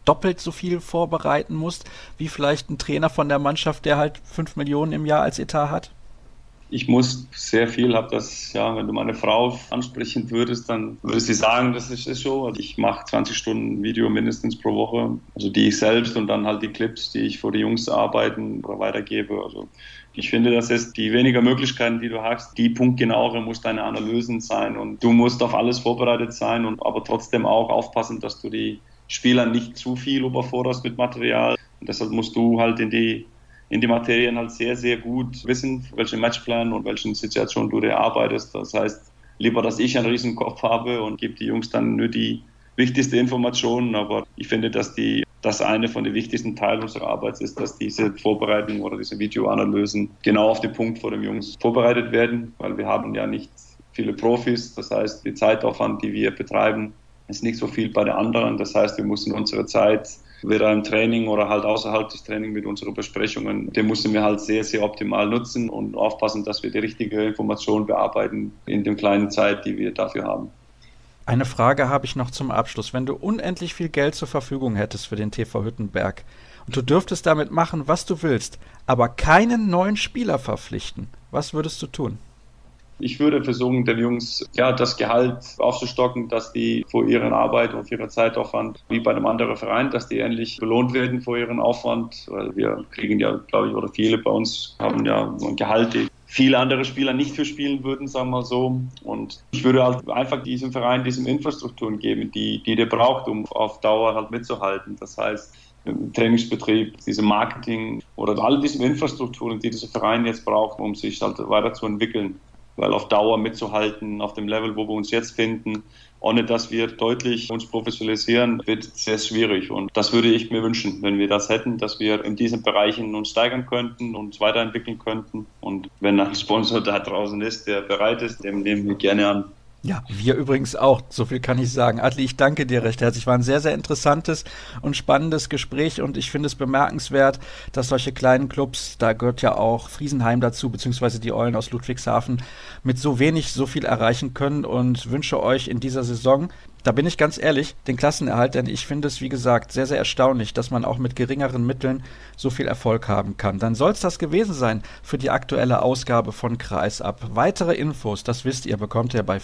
[SPEAKER 1] doppelt so viel vorbereiten musst, wie vielleicht ein Trainer von der Mannschaft, der halt 5 Millionen im Jahr als Etat hat?
[SPEAKER 4] Ich muss sehr viel, wenn du meine Frau ansprechen würdest, dann würde sie sagen, das ist so. Also ich mache 20 Stunden Video mindestens pro Woche, also die ich selbst und dann halt die Clips, die ich vor die Jungs arbeiten oder weitergebe. Also ich finde, das ist die weniger Möglichkeiten, die du hast. Die punktgenauere muss deine Analysen sein und du musst auf alles vorbereitet sein und aber trotzdem auch aufpassen, dass du die Spieler nicht zu viel überforderst mit Material. Und deshalb musst du halt in die Materien halt sehr, sehr gut wissen, welchen Matchplan und welchen Situationen du dir arbeitest. Das heißt, lieber, dass ich einen riesen Kopf habe und gebe die Jungs dann nur die wichtigsten Informationen. Aber ich finde, dass das eine von den wichtigsten Teilen unserer Arbeit ist, dass diese Vorbereitung oder diese Videoanalysen genau auf den Punkt vor den Jungs vorbereitet werden, weil wir haben ja nicht viele Profis. Das heißt, die Zeitaufwand, die wir betreiben, ist nicht so viel bei den anderen. Das heißt, wir müssen unsere Zeit weder im Training oder halt außerhalb des Trainings mit unseren Besprechungen, den müssen wir halt sehr, sehr optimal nutzen und aufpassen, dass wir die richtige Information bearbeiten in der kleinen Zeit, die wir dafür haben.
[SPEAKER 1] Eine Frage habe ich noch zum Abschluss. Wenn du unendlich viel Geld zur Verfügung hättest für den TV Hüttenberg und du dürftest damit machen, was du willst, aber keinen neuen Spieler verpflichten, was würdest du tun?
[SPEAKER 4] Ich würde versuchen, den Jungs das Gehalt aufzustocken, dass die vor ihrer Arbeit und für ihren Zeitaufwand, wie bei einem anderen Verein, dass die ähnlich belohnt werden für ihren Aufwand. Weil wir kriegen ja, glaube ich, oder viele bei uns haben ja ein Gehalt, die viele andere Spieler nicht für spielen würden, sagen wir mal so. Und ich würde halt einfach diesem Verein diese Infrastrukturen geben, die der braucht, um auf Dauer halt mitzuhalten. Das heißt, im Trainingsbetrieb, diese Marketing oder alle diese Infrastrukturen, die dieser Verein jetzt braucht, um sich halt weiterzuentwickeln. Weil auf Dauer mitzuhalten, auf dem Level, wo wir uns jetzt finden, ohne dass wir deutlich uns professionalisieren, wird sehr schwierig. Und das würde ich mir wünschen, wenn wir das hätten, dass wir in diesen Bereichen uns steigern könnten, uns weiterentwickeln könnten. Und wenn ein Sponsor da draußen ist, der bereit ist, den nehmen wir gerne an.
[SPEAKER 1] Ja, wir übrigens auch. So viel kann ich sagen. Adli, ich danke dir recht herzlich. War ein sehr, sehr interessantes und spannendes Gespräch und ich finde es bemerkenswert, dass solche kleinen Clubs, da gehört ja auch Friesenheim dazu, beziehungsweise die Eulen aus Ludwigshafen, mit so wenig so viel erreichen können und wünsche euch in dieser Saison, da bin ich ganz ehrlich, den Klassenerhalt, denn ich finde es, wie gesagt, sehr, sehr erstaunlich, dass man auch mit geringeren Mitteln so viel Erfolg haben kann. Dann soll es das gewesen sein für die aktuelle Ausgabe von Kreisab. Weitere Infos, das wisst ihr, bekommt ihr bei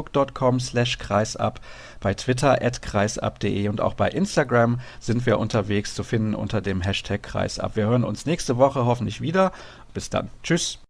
[SPEAKER 1] facebook.com/kreisab, bei Twitter @kreisab.de und auch bei Instagram sind wir unterwegs zu finden unter dem Hashtag Kreisab. Wir hören uns nächste Woche hoffentlich wieder. Bis dann. Tschüss.